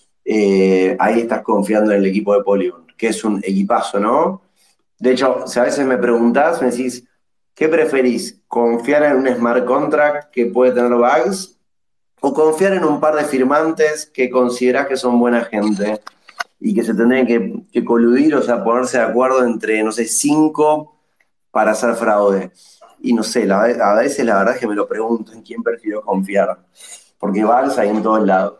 Eh, ahí estás confiando en el equipo de Polygon, que es un equipazo, ¿no? De hecho, si a veces me preguntás, me decís, ¿qué preferís? ¿Confiar en un smart contract que puede tener bugs o confiar en un par de firmantes que considerás que son buena gente y que se tendrían que, que coludir, o sea, ponerse de acuerdo entre, no sé, cinco para hacer fraude? Y no sé, la- a veces la verdad es que me lo pregunto en quién prefiero confiar, porque bugs hay en todos lados.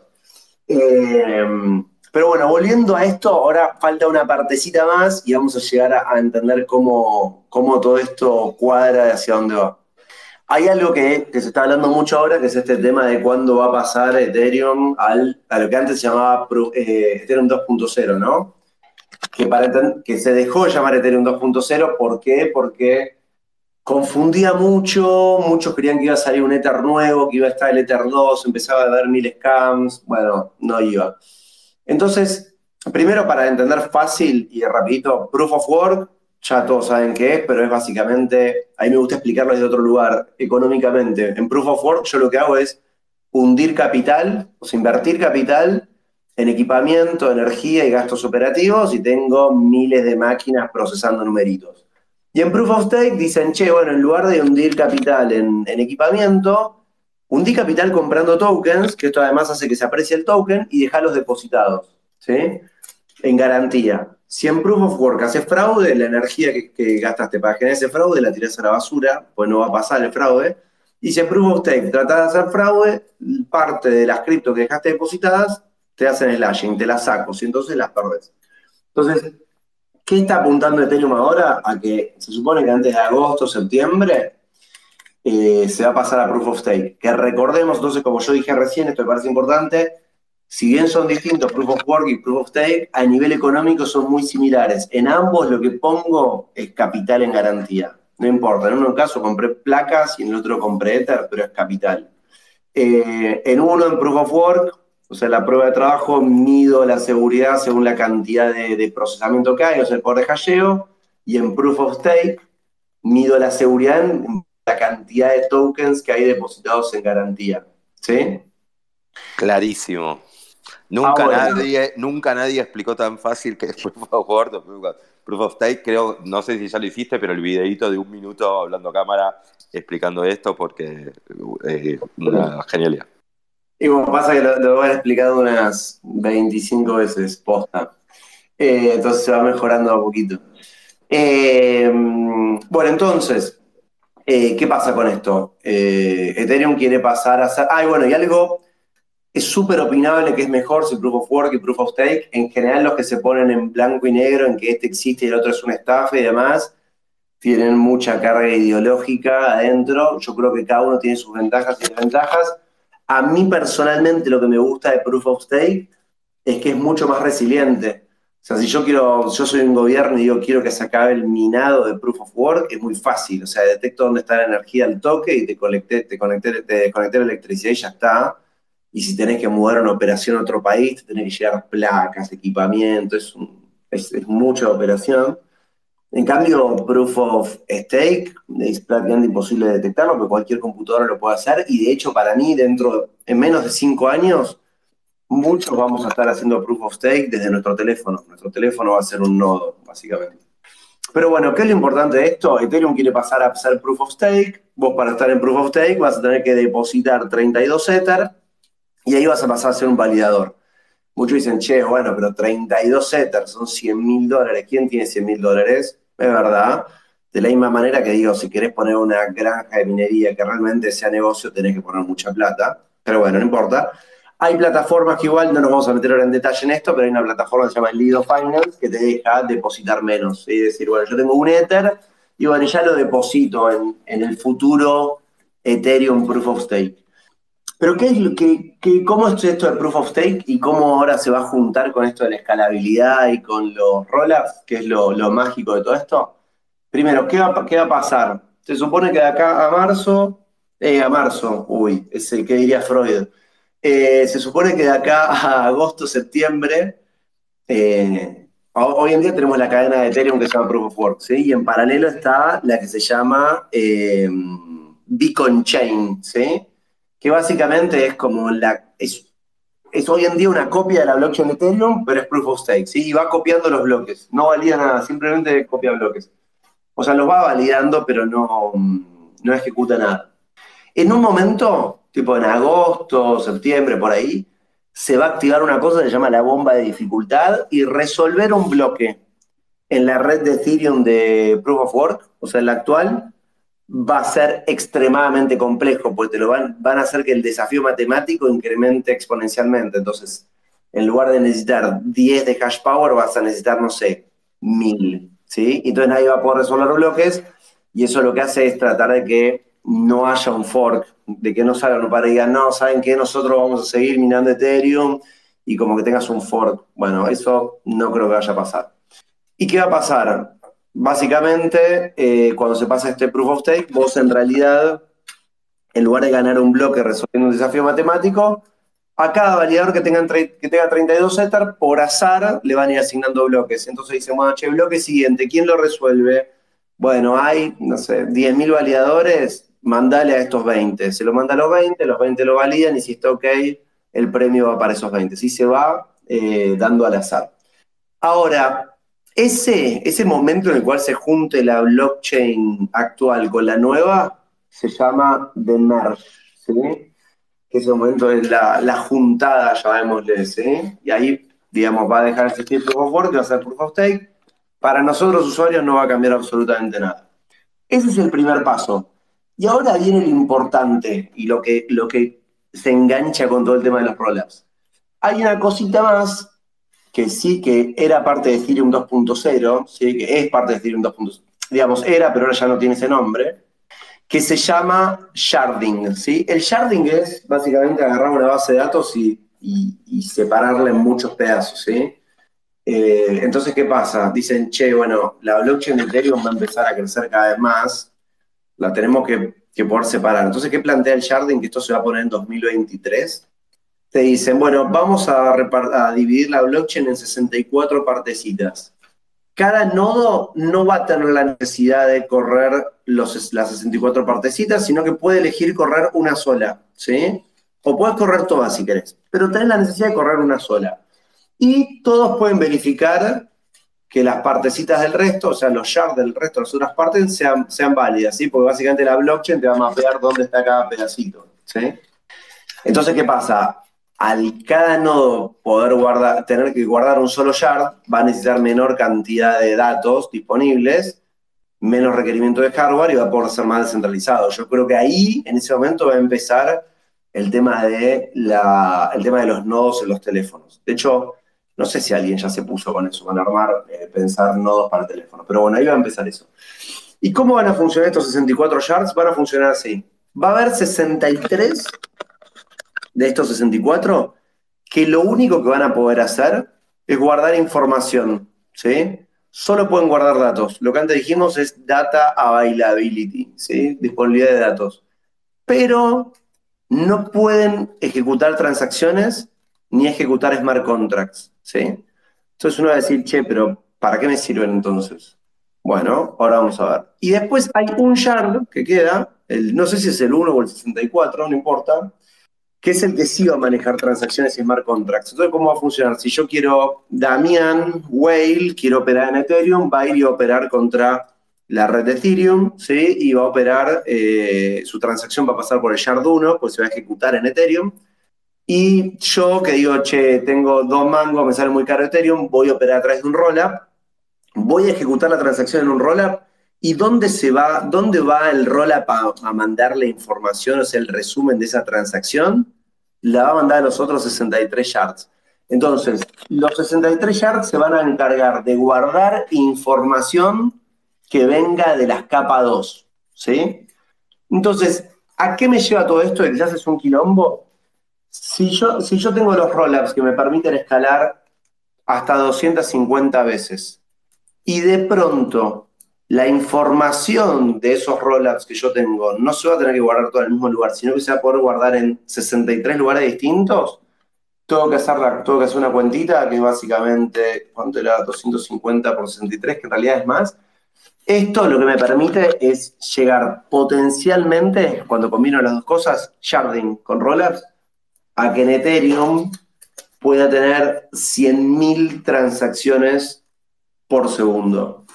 Eh, pero bueno, volviendo a esto, ahora falta una partecita más y vamos a llegar a, a entender cómo, cómo todo esto cuadra de hacia dónde va. Hay algo que, que se está hablando mucho ahora, que es este tema de cuándo va a pasar Ethereum al, a lo que antes se llamaba eh, Ethereum dos punto cero, ¿no? Que, para que se dejó de llamar Ethereum dos punto cero, ¿por qué? Porque confundía mucho, muchos creían que iba a salir un Ether nuevo, que iba a estar el Ether dos, empezaba a haber mil scams, bueno, no iba. Entonces, primero para entender fácil y rapidito, Proof of Work, ya todos saben qué es, pero es básicamente, a mí me gusta explicarlo desde otro lugar, económicamente. En Proof of Work yo lo que hago es hundir capital, o sea, invertir capital en equipamiento, energía y gastos operativos, y tengo miles de máquinas procesando numeritos. Y en Proof of Stake dicen, che, bueno, en lugar de hundir capital en, en equipamiento, hundí capital comprando tokens, que esto además hace que se aprecie el token, y dejarlos depositados, ¿sí? En garantía. Si en Proof of Work haces fraude, la energía que, que gastaste para generar ese fraude la tirás a la basura, pues no va a pasar el fraude. Y si en Proof of Stake tratás de hacer fraude, parte de las cripto que dejaste depositadas te hacen slashing, te las saco, y entonces las perdés. Entonces, ¿qué está apuntando Ethereum ahora? A que se supone que antes de agosto, septiembre, eh, se va a pasar a Proof of Stake. Que recordemos, entonces, como yo dije recién, esto me parece importante, si bien son distintos Proof of Work y Proof of Stake, a nivel económico son muy similares. En ambos lo que pongo es capital en garantía. No importa, en un caso compré placas y en el otro compré Ether, pero es capital. Eh, en uno, en Proof of Work, o sea, la prueba de trabajo, mido la seguridad según la cantidad de, de procesamiento que hay, o sea, el poder de hasheo, y en Proof of Stake, mido la seguridad en la cantidad de tokens que hay depositados en garantía. ¿Sí? Clarísimo. Nunca Ahora, nadie, nunca nadie explicó tan fácil que es Proof of Work o Proof of, Proof of Stake. Creo, no sé si ya lo hiciste, pero el videíto de un minuto hablando a cámara explicando esto porque eh, una genialidad. y como pasa que lo, lo voy a explicado unas veinticinco veces posta. Eh, entonces se va mejorando a poquito. Eh, bueno, entonces, eh, ¿qué pasa con esto? Eh, Ethereum quiere pasar a ser... Ah, y bueno, y algo es súper opinable que es mejor si Proof of Work y Proof of Stake. En general los que se ponen en blanco y negro, en que este existe y el otro es una estafa y demás, tienen mucha carga ideológica adentro. Yo creo que cada uno tiene sus ventajas y desventajas. A mí personalmente lo que me gusta de Proof of Stake es que es mucho más resiliente. O sea, si yo quiero, yo soy un gobierno y digo quiero que se acabe el minado de Proof of Work, es muy fácil. O sea, detecto dónde está la energía al toque y te conecté, te conecté, te conecté la electricidad y ya está. y si tenés que mudar una operación a otro país, te tenés que llevar placas, equipamiento, es, un- es, es mucha operación. En cambio, Proof of Stake es prácticamente imposible de detectarlo, porque cualquier computadora lo puede hacer, y de hecho para mí, dentro, en menos de cinco años, muchos vamos a estar haciendo Proof of Stake desde nuestro teléfono. Nuestro teléfono va a ser un nodo, básicamente. Pero bueno, ¿qué es lo importante de esto? Ethereum quiere pasar a ser Proof of Stake. Vos para estar en Proof of Stake vas a tener que depositar treinta y dos Ether y ahí vas a pasar a ser un validador. Muchos dicen, che, bueno, pero treinta y dos Ether son cien mil dólares. ¿Quién tiene cien mil dólares? Es verdad. De la misma manera que digo, si querés poner una granja de minería que realmente sea negocio, tenés que poner mucha plata. Pero bueno, no importa. Hay plataformas que igual, no nos vamos a meter ahora en detalle en esto, pero hay una plataforma que se llama Lido Finance que te deja depositar menos. Es decir, bueno, yo tengo un Ether y bueno, ya lo deposito en, en el futuro Ethereum Proof of Stake. Pero ¿qué es lo que, que- cómo es esto de Proof of Stake y cómo ahora se va a juntar con esto de la escalabilidad y con los rollups, que es lo, lo mágico de todo esto? Primero, ¿qué va, qué va a pasar? Se supone que de acá a marzo, eh, a marzo, uy, ese, ¿qué diría Freud? Eh, se supone que de acá a agosto, septiembre, eh, ho- hoy en día tenemos la cadena de Ethereum que se llama Proof of Work, ¿sí? Y en paralelo está la que se llama eh, Beacon Chain, ¿sí? Que básicamente es como la... Es, es hoy en día una copia de la blockchain de Ethereum, pero es Proof of Stake, ¿sí? Y va copiando los bloques, no valida nada, simplemente copia bloques. O sea, los va validando, pero no, no ejecuta nada. En un momento, tipo en agosto, septiembre, por ahí, se va a activar una cosa que se llama la bomba de dificultad y resolver un bloque en la red de Ethereum de Proof of Work, o sea, en la actual, va a ser extremadamente complejo, porque te lo van, van a hacer que el desafío matemático incremente exponencialmente. Entonces, en lugar de necesitar diez de hash power, vas a necesitar, no sé, mil, ¿sí? Entonces nadie va a poder resolver bloques, y eso lo que hace es tratar de que no haya un fork, de que no salgan para y digan, no, ¿saben qué? Nosotros vamos a seguir minando Ethereum, y como que tengas un fork. Bueno, eso no creo que vaya a pasar. ¿Y qué va a pasar? Básicamente, eh, cuando se pasa este proof of stake, vos en realidad, en lugar de ganar un bloque resolviendo un desafío matemático, a cada validador que, tenga, que tenga treinta y dos Ether, por azar, le van a ir asignando bloques. Entonces dicen, bueno, che, bloque siguiente, ¿quién lo resuelve? Bueno, hay, no sé, diez mil validadores, mandale a estos veinte. Se lo manda a los veinte, los veinte lo validan y si está ok, el premio va para esos veinte. Así se va eh, dando al azar. Ahora, ese, ese momento en el cual se junte la blockchain actual con la nueva se llama the merge, ¿sí? Que ese momento es la, la juntada, llamémosle, ¿sí? Y ahí, digamos, va a dejar de existir Proof of Work y va a ser Proof of Stake. Para nosotros, usuarios, no va a cambiar absolutamente nada. Ese es el primer paso. Y ahora viene lo importante y lo que, lo que se engancha con todo el tema de los rollups. Hay una cosita más que sí que era parte de Ethereum dos punto cero, ¿sí? Que es parte de Ethereum dos punto cero, digamos, era, pero ahora ya no tiene ese nombre, que se llama sharding, ¿sí? El sharding es básicamente agarrar una base de datos y, y, y separarla en muchos pedazos, ¿sí? Eh, entonces, ¿qué pasa? Dicen, che, bueno, la blockchain de Ethereum va a empezar a crecer cada vez más, la tenemos que, que poder separar. Entonces, ¿qué plantea el sharding? Que esto se va a poner en dos mil veintitrés. Te dicen, bueno, vamos a, a dividir la blockchain en sesenta y cuatro partecitas. Cada nodo no va a tener la necesidad de correr los, las sesenta y cuatro partecitas, sino que puede elegir correr una sola, ¿sí? O puedes correr todas si querés, pero tenés la necesidad de correr una sola. Y todos pueden verificar que las partecitas del resto, o sea, los shards del resto de las otras partes, sean, sean válidas, ¿sí? Porque básicamente la blockchain te va a mapear dónde está cada pedacito, ¿sí? Entonces, ¿qué pasa? Al cada nodo poder guardar, tener que guardar un solo shard, va a necesitar menor cantidad de datos disponibles, menos requerimiento de hardware y va a poder ser más descentralizado. Yo creo que ahí, en ese momento, va a empezar el tema de, la, el tema de los nodos en los teléfonos. De hecho, no sé si alguien ya se puso con eso, con armar, eh, pensar nodos para teléfonos. Pero bueno, ahí va a empezar eso. ¿Y cómo van a funcionar estos sesenta y cuatro shards? Van a funcionar así. Va a haber sesenta y tres de estos sesenta y cuatro que lo único que van a poder hacer es guardar información, ¿sí? Solo pueden guardar datos. Lo que antes dijimos es data availability, ¿sí? Disponibilidad de datos. Pero no pueden ejecutar transacciones ni ejecutar smart contracts, ¿sí? Entonces uno va a decir, che, pero ¿para qué me sirven entonces? Bueno, ahora vamos a ver. Y después hay un shard que queda, el, no sé si es el uno o el sesenta y cuatro, no importa, que es el que sí va a manejar transacciones y smart contracts. Entonces, ¿cómo va a funcionar? Si yo quiero, Damián Whale, quiero operar en Ethereum, va a ir a operar contra la red de Ethereum, ¿sí? Y va a operar, eh, su transacción va a pasar por el shard uno, pues se va a ejecutar en Ethereum. Y yo que digo, che, tengo dos mangos, me sale muy caro Ethereum, voy a operar a través de un rollup, voy a ejecutar la transacción en un rollup. ¿Y dónde se va, dónde va el rollup a, a mandar la información, o sea, el resumen de esa transacción? La va a mandar a los otros sesenta y tres shards. Entonces, los sesenta y tres shards se van a encargar de guardar información que venga de las capa dos, ¿sí? Entonces, ¿a qué me lleva todo esto de que quizás es un quilombo? Si yo, si yo tengo los rollups que me permiten escalar hasta doscientas cincuenta veces, y de pronto la información de esos rollups que yo tengo no se va a tener que guardar todo en el mismo lugar, sino que se va a poder guardar en sesenta y tres lugares distintos, tengo que hacer, la, tengo que hacer una cuentita que básicamente, ¿cuánto era? doscientos cincuenta por sesenta y tres, que en realidad es más. Esto lo que me permite es llegar potencialmente, cuando combino las dos cosas, sharding con rollups, a que en Ethereum pueda tener cien mil transacciones por segundo.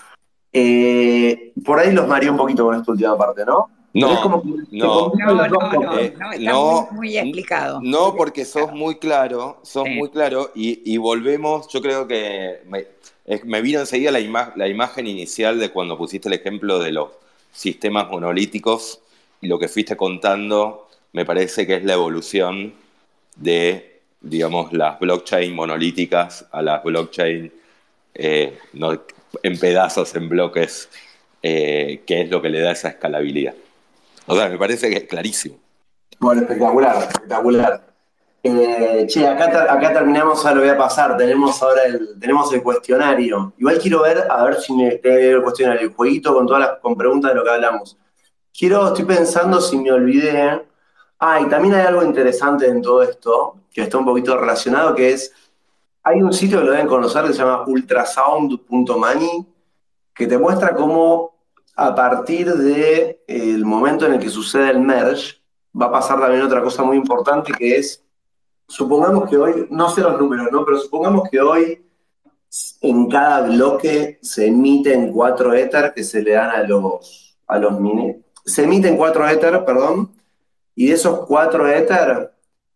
Eh, por ahí los mareé un poquito con esta última parte, ¿no? Pero es como No, que se no, combinan No, las dos no, no, cosas. eh, no, está muy, no, muy explicado. no, porque sos muy claro, sos Sí. muy claro y, y volvemos, yo creo que me, es- me vino enseguida la, ima- la imagen inicial de cuando pusiste el ejemplo de los sistemas monolíticos y lo que fuiste contando me parece que es la evolución de, digamos, las blockchain monolíticas a las blockchain eh, no, en pedazos, en bloques, eh, que es lo que le da esa escalabilidad. O sea, me parece que es clarísimo. Bueno, espectacular, espectacular. Eh, che, acá, ter- acá terminamos, ahora lo voy a pasar. Tenemos ahora el, tenemos el cuestionario. Igual quiero ver, a ver si me te el cuestionario, el jueguito con todas las con preguntas de lo que hablamos. Quiero, estoy pensando si me olvidé. Ah, y también hay algo interesante en todo esto, que está un poquito relacionado, que es, hay un sitio que lo deben conocer que se llama ultrasound punto money, que te muestra cómo a partir del momento en el que sucede el merge, va a pasar también otra cosa muy importante, que es, supongamos que hoy, no sé los números, ¿no? Pero supongamos que hoy en cada bloque se emiten cuatro Ether que se le dan a los, a los mine- Se emiten cuatro Ether, perdón, y de esos cuatro Ether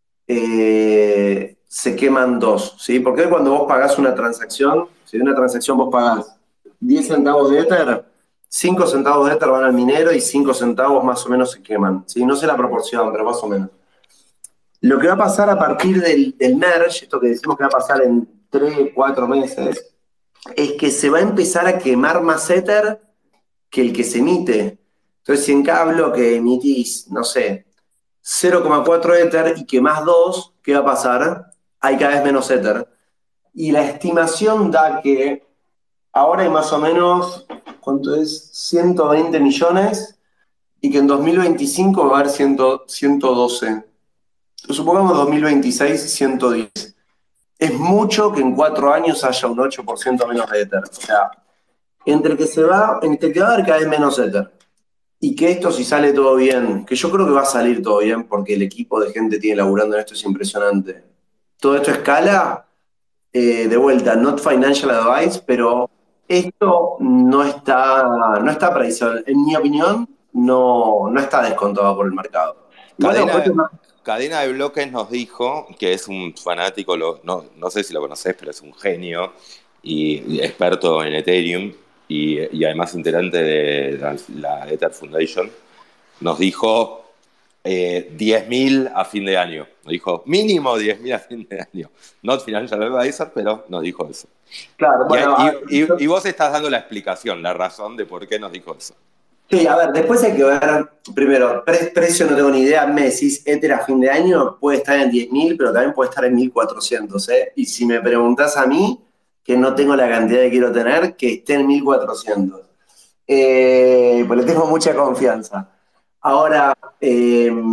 eh, se queman dos, ¿sí? Porque hoy cuando vos pagás una transacción, si de una transacción vos pagás diez centavos de Ether, cinco centavos de Ether van al minero y cinco centavos más o menos se queman, ¿sí? No sé la proporción, pero más o menos. Lo que va a pasar a partir del, del merge, esto que decimos que va a pasar en tres cuatro meses, es que se va a empezar a quemar más Ether que el que se emite. Entonces, si en cada bloque emitís, no sé, cero coma cuatro Ether y quemás dos, ¿qué va a pasar? Hay cada vez menos Ether. Y la estimación da que ahora hay más o menos, ¿cuánto es? ciento veinte millones y que en dos mil veinticinco va a haber cien, ciento doce. Supongamos dos mil veintiséis, ciento diez. Es mucho que en cuatro años haya un ocho por ciento menos de Ether. O sea, entre que se va, entre que va a haber cada vez menos Ether y que esto si sale todo bien, que yo creo que va a salir todo bien porque el equipo de gente que tiene laburando en esto es impresionante. Todo esto escala, eh, de vuelta, not financial advice, pero esto no está, no está predecible. En mi opinión, no, no está descontado por el mercado. Igual los Cadena, juegos más... Cadena de Bloques nos dijo que es un fanático, lo- no, no sé si lo conoces, pero es un genio y, y experto en Ethereum y, y además integrante de la, la Ether Foundation. Nos dijo eh, diez mil a fin de año. Nos dijo mínimo diez mil a fin de año. Not financial advisor, pero nos dijo eso. Claro, Y, bueno, a y- ver, y- y vos estás dando la explicación, la razón de por qué nos dijo eso. sí, a ver, después hay que ver, primero, pre- precio no tengo ni idea, me decís Ether a fin de año puede estar en diez mil, pero también puede estar en mil cuatrocientos, ¿eh? Y si me preguntás a mí, que no tengo la cantidad que quiero tener, que esté en mil cuatrocientos. Eh, pues le tengo mucha confianza. Ahora, eh,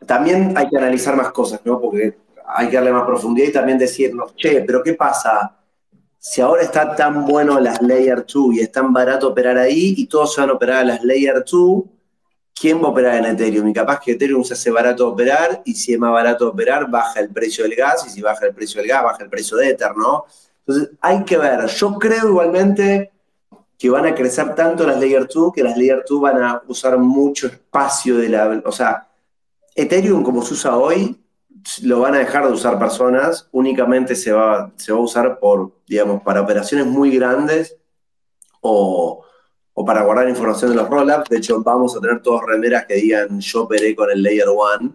también hay que analizar más cosas, ¿no? Porque hay que darle más profundidad y también decirnos, che, pero ¿qué pasa? Si ahora está tan bueno las Layer dos y es tan barato operar ahí y todos se van a operar a las Layer dos, ¿quién va a operar en Ethereum? Y capaz que Ethereum se hace barato operar y si es más barato operar, baja el precio del gas y si baja el precio del gas, baja el precio de Ether, ¿no? Entonces hay que ver. Yo creo igualmente que van a crecer tanto las Layer dos que las Layer dos van a usar mucho espacio de la... O sea, Ethereum como se usa hoy, lo van a dejar de usar personas, únicamente se va, se va a usar por, digamos, para operaciones muy grandes o, o para guardar información de los rollups. De hecho, vamos a tener todos remeras que digan yo operé con el Layer One,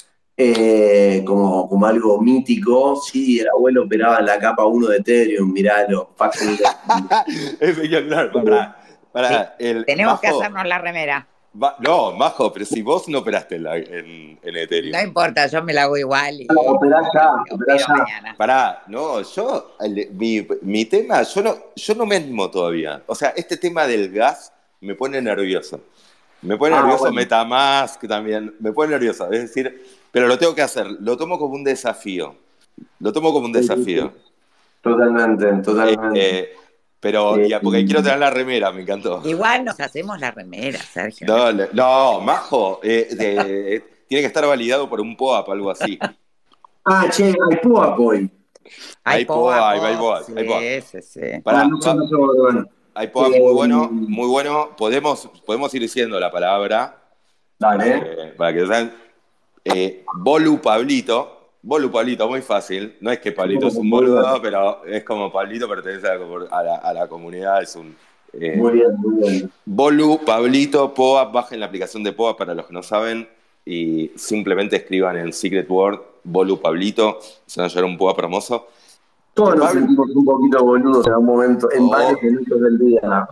eh, como, como algo mítico. Sí, el abuelo operaba en la capa uno de Ethereum, miralo, fucking. Espectacular, para, Sí, para el tenemos que Majo, hacernos la remera. va- no, Majo, pero si vos no operaste en, la- en- en No Ethereum. importa, yo me la hago igual y, No, operá ya, y operá opero ya. mañana. Pará, no, yo, el- mi, mi tema, yo no, yo no me animo todavía. O sea, este tema del gas me pone nervioso. Me pone Ah, nervioso bueno. MetaMask también, me pone nervioso. Es decir, pero lo tengo que hacer, lo tomo como un desafío. Lo tomo como un Sí, sí, desafío. sí. Totalmente, Eh, totalmente. eh, pero, Eh, ya, porque quiero tener la remera, me encantó. Igual nos hacemos la remera, Sergio. No, le- no, Majo, eh, de- tiene que estar validado por un P O A P, algo así. ah, che, hay PUAP hoy. Hay Hay po a P O A, hay, hay po, P O A, sí, hay P O A. sí, sí. Ah, Pará, no sé, va- no sé, bueno. hay P O A P muy bueno, Eh, muy bueno. Podemos, podemos ir diciendo la palabra dale. eh, para que sean. Eh, Bolu Pablito. Bolu Pablito, muy fácil. No es que Pablito es un Muy bien, boludo, pero es como Pablito pertenece a la, comu- a la- a la comunidad. Es un. eh, muy bien, muy bien. Bolu, Pablito, P O A P, bajen la aplicación de P O A P para los que no saben y simplemente escriban en Secret Word Bolu, Pablito, se van a llevar un P O A P hermoso. Eh, Todos nos Pablo, sentimos un poquito boludos en algún momento, en varios oh, minutos del día.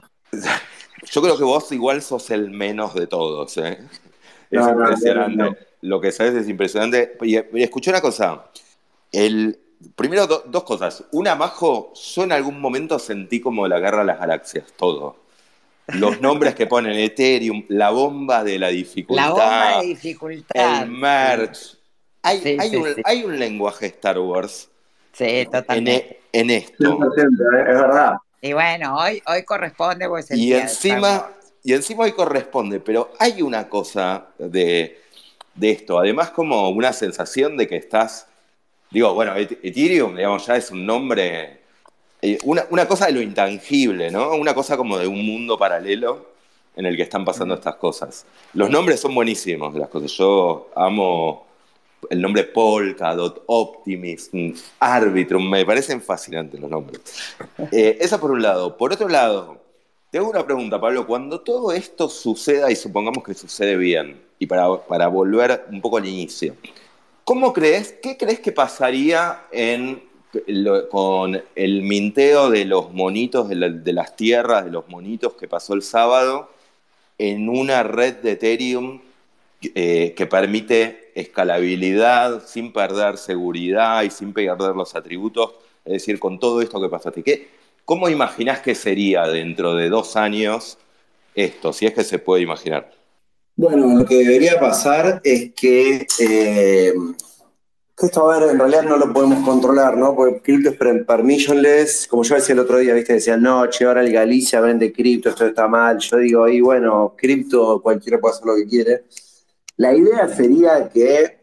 yo creo que vos igual sos el menos de todos, ¿eh? Es No, no, no, no. impresionante. Lo que sabes es impresionante. Y, y escuché una cosa. El, primero, do- dos cosas. Una, Majo, yo en algún momento sentí como la guerra a las galaxias, todo. Los nombres que ponen Ethereum, la bomba de la La bomba dificultad, de el dificultad. Sí, merge. Hay, sí, hay, sí, un, sí. hay un lenguaje Star Wars Sí, en, totalmente. e- en cien esto. por ciento, ¿eh? Es verdad. Y bueno, hoy, hoy corresponde porque es el Y día de Star encima, Wars. y encima hoy corresponde, pero hay una cosa de, de esto, además como una sensación de que estás, digo, bueno, Et- Ethereum, digamos, ya es un nombre, eh, una, una cosa de lo intangible, ¿no? Una cosa como de un mundo paralelo en el que están pasando estas cosas. Los nombres son buenísimos de las cosas. Yo amo el nombre Polkadot, Optimism, Arbitrum, me parecen fascinantes los nombres. Eh, eso por un lado. Por otro lado, te hago una pregunta, Pablo. Cuando todo esto suceda, y supongamos que sucede bien, y para, para volver un poco al inicio, ¿cómo crees, qué crees que pasaría en, lo- con el minteo de los monitos, de, la- de las tierras, de los monitos que pasó el sábado, en una red de Ethereum eh, que permite escalabilidad sin perder seguridad y sin perder los atributos? Es decir, con todo esto que pasaste, ¿qué, ¿cómo imaginás que sería dentro de dos años esto, si es que se puede imaginar? Bueno, lo que debería pasar es que, eh, que esto, a ver, en realidad no lo podemos controlar, ¿no? Porque cripto es per- permissionless, como yo decía el otro día, ¿viste? Decían, no, che, ahora el Galicia vende cripto, esto está mal. Yo digo, y bueno, cripto cualquiera puede hacer lo que quiere. La idea sería que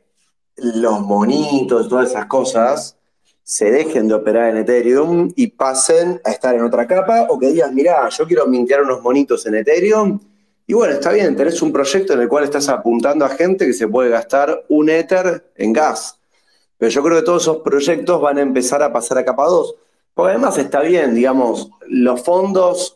los monitos, todas esas cosas, se dejen de operar en Ethereum y pasen a estar en otra capa, o que digas, mirá, yo quiero mintear unos monitos en Ethereum, y bueno, está bien, tenés un proyecto en el cual estás apuntando a gente que se puede gastar un Ether en gas. Pero yo creo que todos esos proyectos van a empezar a pasar a capa dos. Porque además está bien, digamos, los fondos,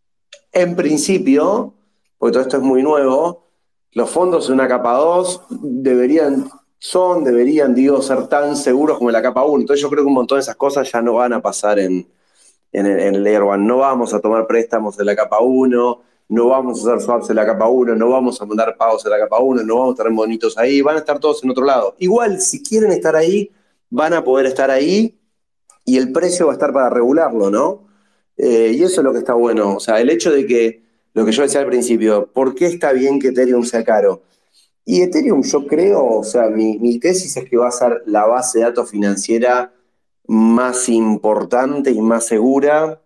en principio, porque todo esto es muy nuevo, los fondos en una capa dos deberían, son, deberían, digo, ser tan seguros como en la capa uno. Entonces yo creo que un montón de esas cosas ya no van a pasar en, en, el, en el Layer uno. No vamos a tomar préstamos en la capa uno, no vamos a hacer swaps en la capa uno, no vamos a mandar pagos en la capa uno, no vamos a tener bonitos ahí, van a estar todos en otro lado. Igual, si quieren estar ahí, van a poder estar ahí y el precio va a estar para regularlo, ¿no? Eh, y eso es lo que está bueno. O sea, el hecho de que, lo que yo decía al principio, ¿por qué está bien que Ethereum sea caro? Y Ethereum yo creo, o sea, mi, mi tesis es que va a ser la base de datos financiera más importante y más segura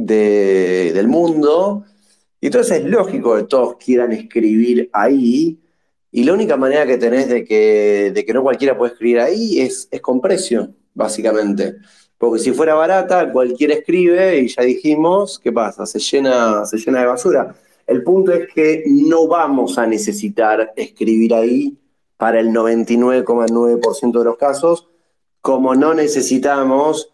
de- del mundo. Y entonces es lógico que todos quieran escribir ahí. Y la única manera que tenés de que, de que no cualquiera puede escribir ahí es, es con precio, básicamente. Porque si fuera barata, cualquiera escribe y ya dijimos, ¿qué pasa? Se llena, se llena de basura. El punto es que no vamos a necesitar escribir ahí para el noventa y nueve coma nueve por ciento de los casos, como no necesitamos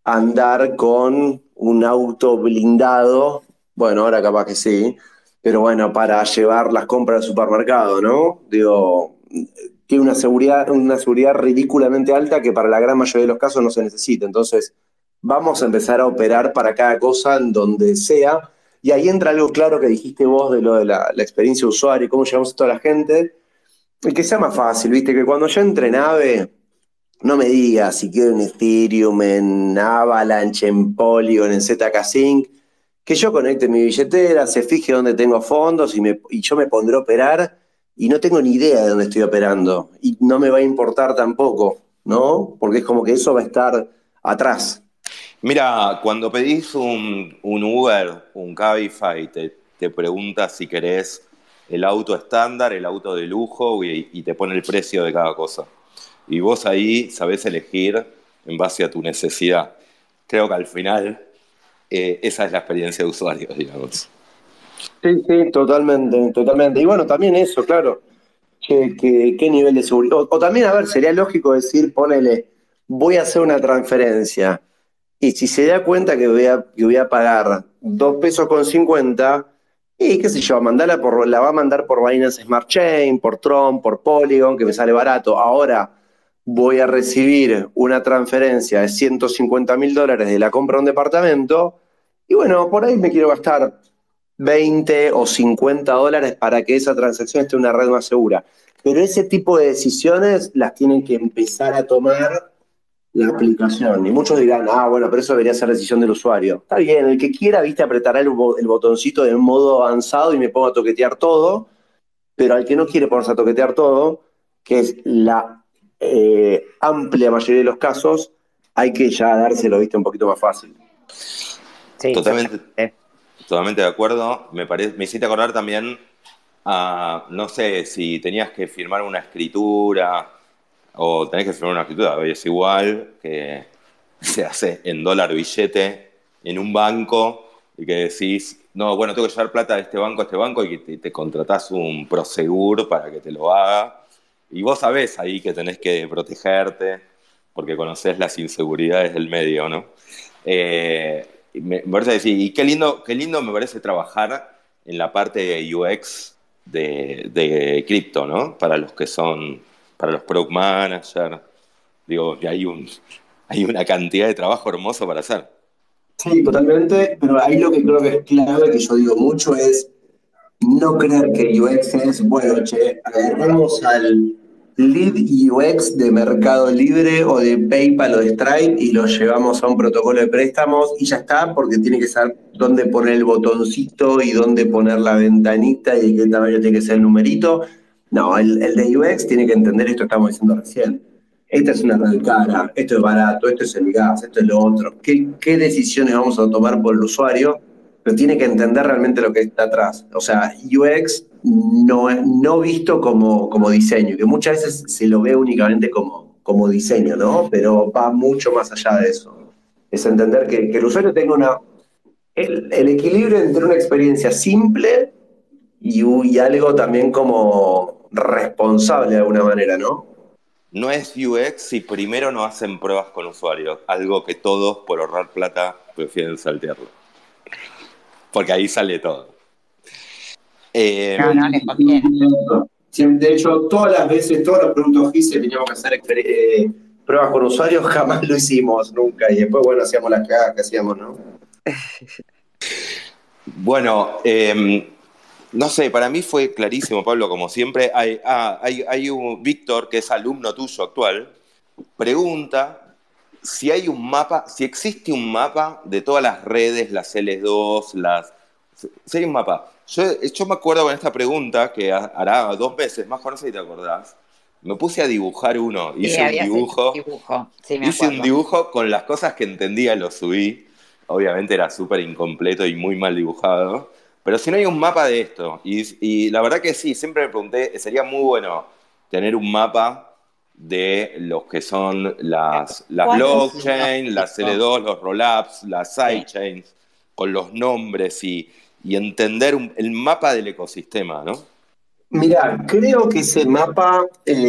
andar con un auto blindado, bueno, ahora capaz que sí, pero bueno, para llevar las compras al supermercado, ¿no? Digo, tiene una seguridad, una seguridad ridículamente alta que para la gran mayoría de los casos no se necesita. Entonces, vamos a empezar a operar para cada cosa en donde sea. Y ahí entra algo claro que dijiste vos de lo de la, la experiencia de usuario y cómo llevamos a toda la gente. Y que sea más fácil, ¿viste? Que cuando yo entre nave, no me digas si quiero en Ethereum, en Avalanche, en Polygon, en Z K Sync, que yo conecte mi billetera, se fije dónde tengo fondos y, me- y yo me pondré a operar y no tengo ni idea de dónde estoy operando. Y no me va a importar tampoco, ¿no? Porque es como que eso va a estar atrás. Mira, cuando pedís un, un Uber, un Cabify, te, te pregunta si querés el auto estándar, el auto de lujo y, y te pone el precio de cada cosa. Y vos ahí sabés elegir en base a tu necesidad. Creo que al final eh, esa es la experiencia de usuario, digamos. Sí, sí, totalmente, totalmente. Y bueno, también eso, claro. ¿Qué, qué- qué nivel de seguridad? O, o también, a ver, sería lógico decir, ponele, voy a hacer una transferencia. Y si se da cuenta que voy a, que voy a pagar dos pesos con cincuenta, y qué sé yo, mandarla por, la va a mandar por Binance Smart Chain, por Tron, por Polygon, que me sale barato. Ahora voy a recibir una transferencia de ciento cincuenta mil dólares de la compra de un departamento, y bueno, por ahí me quiero gastar veinte o cincuenta dólares para que esa transacción esté en una red más segura. Pero ese tipo de decisiones las tienen que empezar a tomar la aplicación. Y muchos dirán, ah, bueno, pero eso debería ser decisión del usuario. Está bien, el que quiera, viste, apretará el, bo- el botoncito de modo avanzado y me pongo a toquetear todo, pero al que no quiere ponerse a toquetear todo, que es la eh, amplia mayoría de los casos, hay que ya dárselo, viste, un poquito más fácil. Sí, Totalmente, totalmente. totalmente de acuerdo. Me parece, me hiciste acordar también a, no sé, si tenías que firmar una escritura o tenés que firmar una escritura, hoy es igual, que se hace en dólar billete en un banco y que decís, no, bueno, tengo que llevar plata de este banco a este banco y que te, te contratás un Prosegur para que te lo haga. Y vos sabés ahí que tenés que protegerte porque conocés las inseguridades del medio, ¿no? Eh, y me, me parece decir, y qué lindo, qué lindo me parece trabajar en la parte de U X de, de cripto, ¿no? Para los que son, para los product managers, digo, que hay un, hay una cantidad de trabajo hermoso para hacer. Sí, totalmente, pero ahí lo que creo que es clave, que yo digo mucho, es no creer que U X es, bueno, che, agarramos al lead U X de Mercado Libre o de PayPal o de Stripe y lo llevamos a un protocolo de préstamos y ya está, porque tiene que saber dónde poner el botoncito y dónde poner la ventanita y de qué tamaño tiene que ser el numerito. No, el, el de U X tiene que entender esto que estamos diciendo recién. Esta es una red cara, esto es barato, esto es el gas, esto es lo otro. ¿Qué, qué decisiones vamos a tomar por el usuario? Pero tiene que entender realmente lo que está atrás. O sea, U X no, no visto como, como diseño, que muchas veces se lo ve únicamente como, como diseño, ¿no? Pero va mucho más allá de eso. Es entender que, que el usuario tenga una, el, el equilibrio entre una experiencia simple y, u- y algo también como responsable de alguna manera, ¿no? No es U X si primero no hacen pruebas con usuarios, algo que todos, por ahorrar plata, prefieren saltearlo. Porque ahí sale todo. No, Eh, no, les conviene. Sí, de hecho, todas las veces, todos los productos G I S E teníamos que hacer exper- eh, pruebas con usuarios, jamás lo hicimos nunca. Y después, bueno, hacíamos las cagadas que hacíamos, ¿no? bueno, eh, no sé, para mí fue clarísimo, Pablo, como siempre. Hay, ah, hay, hay un Víctor, que es alumno tuyo actual, pregunta si hay un mapa, si existe un mapa de todas las redes, las L dos, las Si hay un mapa. Yo, yo me acuerdo con esta pregunta, que hará dos meses, más o menos si te acordás, me puse a dibujar uno, Sí, hice un habías hecho dibujo, un dibujo, sí, me hice un acuerdo. dibujo con las cosas que entendía, lo subí. Obviamente era súper incompleto y muy mal dibujado. Pero si no hay un mapa de esto, y, y la verdad que sí, siempre me pregunté, sería muy bueno tener un mapa de los que son las, las ¿Cuál es lo blockchain, las L básico? dos, los rollups, las Sí. sidechains, con los nombres y, y entender un- el mapa del ecosistema, ¿no? Mira, creo que ese mapa,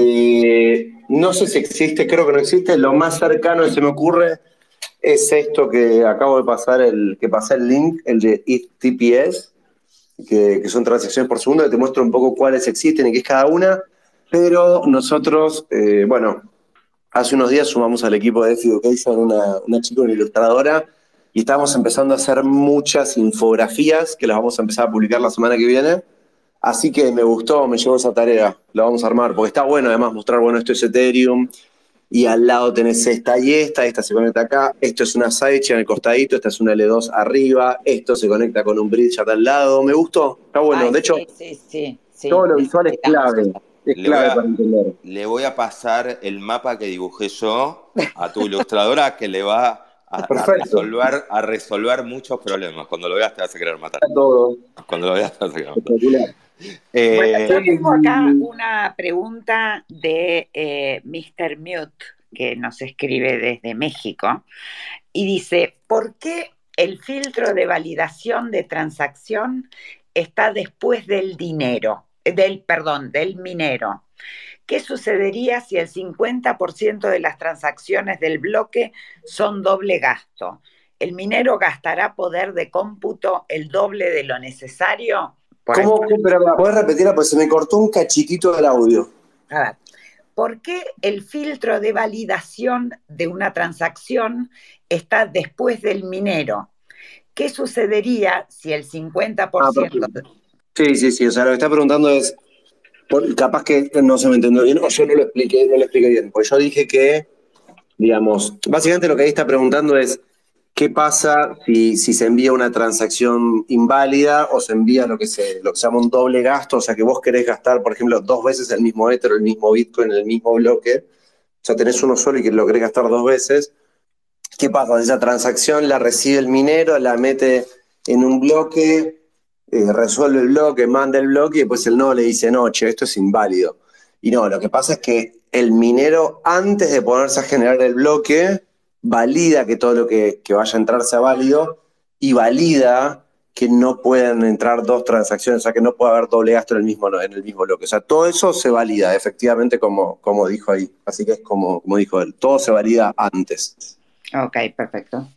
eh, no sé si existe, creo que no existe. Lo más cercano que se me ocurre es esto que acabo de pasar, el que pasé el link, el de E T H T P S, que, que son transacciones por segundo, que te muestro un poco cuáles existen y qué es cada una. Pero nosotros, eh, bueno, hace unos días sumamos al equipo de DeFi Education una, una chica, una ilustradora, y estamos empezando a hacer muchas infografías que las vamos a empezar a publicar la semana que viene. Así que me gustó, me llevó esa tarea, la vamos a armar, porque está bueno además mostrar, bueno, esto es Ethereum, y al lado tenés esta y esta, esta se conecta acá, esto es una sidechain en el costadito, esta es una L dos arriba, esto se conecta con un bridge acá al lado, me gustó, está bueno. Ay, De hecho, sí, sí, sí, sí, todo lo visual es necesitamos clave, eso. es Le voy clave para a, entender. le voy a pasar el mapa que dibujé yo a tu ilustradora, que le va a, a Perfecto, resolver, a resolver muchos problemas. Cuando lo veas te vas a querer matar. está todo Cuando lo veas te vas a querer matar. espectacular. Bueno, Eh, yo tengo acá Eh, una pregunta de eh, míster Mute, que nos escribe desde México, y dice, ¿por qué el filtro de validación de transacción está después del dinero, del, perdón, del minero? ¿Qué sucedería si el cincuenta por ciento de las transacciones del bloque son doble gasto? ¿El minero gastará poder de cómputo el doble de lo necesario? Por ahí. ¿Cómo? Pero la podés repetirla, pues se me cortó un cachitito del audio. A ver, ¿por qué el filtro de validación de una transacción está después del minero? ¿Qué sucedería si el cincuenta por Ah, ciento... perfecto. Sí, sí, sí. O sea, lo que está preguntando es, por- capaz que no se me entendió bien, o yo no lo expliqué, no lo expliqué bien. Pues yo dije que, digamos, básicamente lo que ahí está preguntando es, ¿qué pasa si, si se envía una transacción inválida o se envía lo que se, lo que se llama un doble gasto? O sea, que vos querés gastar, por ejemplo, dos veces el mismo Ether, el mismo Bitcoin, el mismo bloque. O sea, tenés uno solo y que lo querés gastar dos veces. ¿Qué pasa? Esa transacción la recibe el minero, la mete en un bloque, eh, resuelve el bloque, manda el bloque y después el nodo le dice, no, che, esto es inválido. Y no, lo que pasa es que el minero, antes de ponerse a generar el bloque, valida que todo lo que, que vaya a entrar sea válido y valida que no puedan entrar dos transacciones, o sea, que no pueda haber doble gasto en el mismo, en el mismo bloque. O sea, todo eso se valida, efectivamente, como, como dijo ahí. Así que es como, como dijo él, todo se valida antes. Ok, perfecto.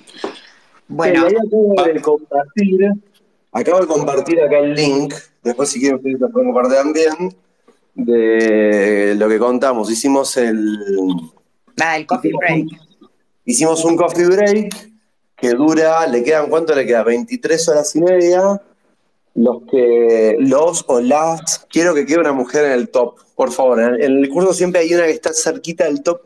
Bueno, Bueno, ahí acabo de compartir, acabo de compartir acá el link, después si quieren ustedes lo pueden compartir también, de lo que contamos. Hicimos el... nada, el coffee Hicimos break. un, hicimos un coffee break que dura, le quedan, ¿cuánto le queda? veintitrés horas y media. Los que, los o las, quiero que quede una mujer en el top, por favor. En, en el curso siempre hay una que está cerquita del top.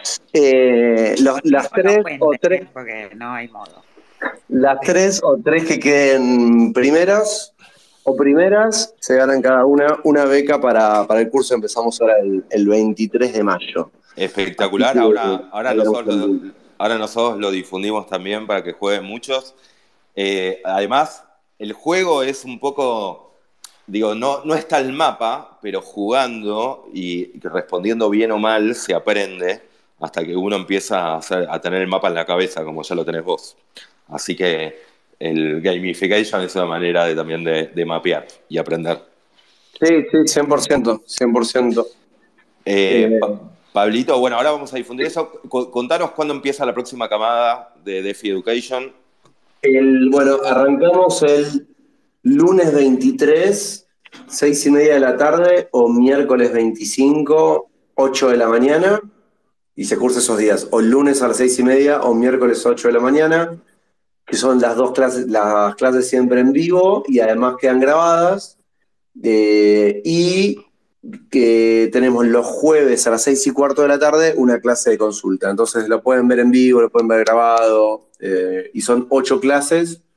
Eh, los- las No lo tres o cuenten, tres porque no hay modo. Las tres o tres que queden primeras o primeras se ganan cada una una beca para, para el curso. Empezamos ahora el, el veintitrés de mayo. Así espectacular. que Ahora, ahora, ahí haremos nosotros el lo, link. ahora nosotros lo difundimos también para que jueguen muchos. Eh, además, el juego es un poco, digo, no, no está el mapa, pero jugando y respondiendo bien o mal se aprende hasta que uno empieza a, hacer- a tener el mapa en la cabeza, como ya lo tenés vos. Así que el gamification es una manera de, también de, de mapear y aprender. Sí, sí, cien por ciento, cien por ciento. Eh, Eh, Pa- Pablito, bueno, ahora vamos a difundir eso. Co- Contanos cuándo empieza la próxima camada de DeFi Education. el, bueno, arrancamos el lunes veintitrés, seis y media de la tarde, o miércoles veinticinco, ocho de la mañana, y se cursa esos días, o lunes a las seis y media, o miércoles ocho de la mañana, que son las dos clases, las clases siempre en vivo y además quedan grabadas. Eh, y que tenemos los jueves a las seis y cuarto de la tarde una clase de consulta. Entonces lo pueden ver en vivo, lo pueden ver grabado, eh, y son ocho clases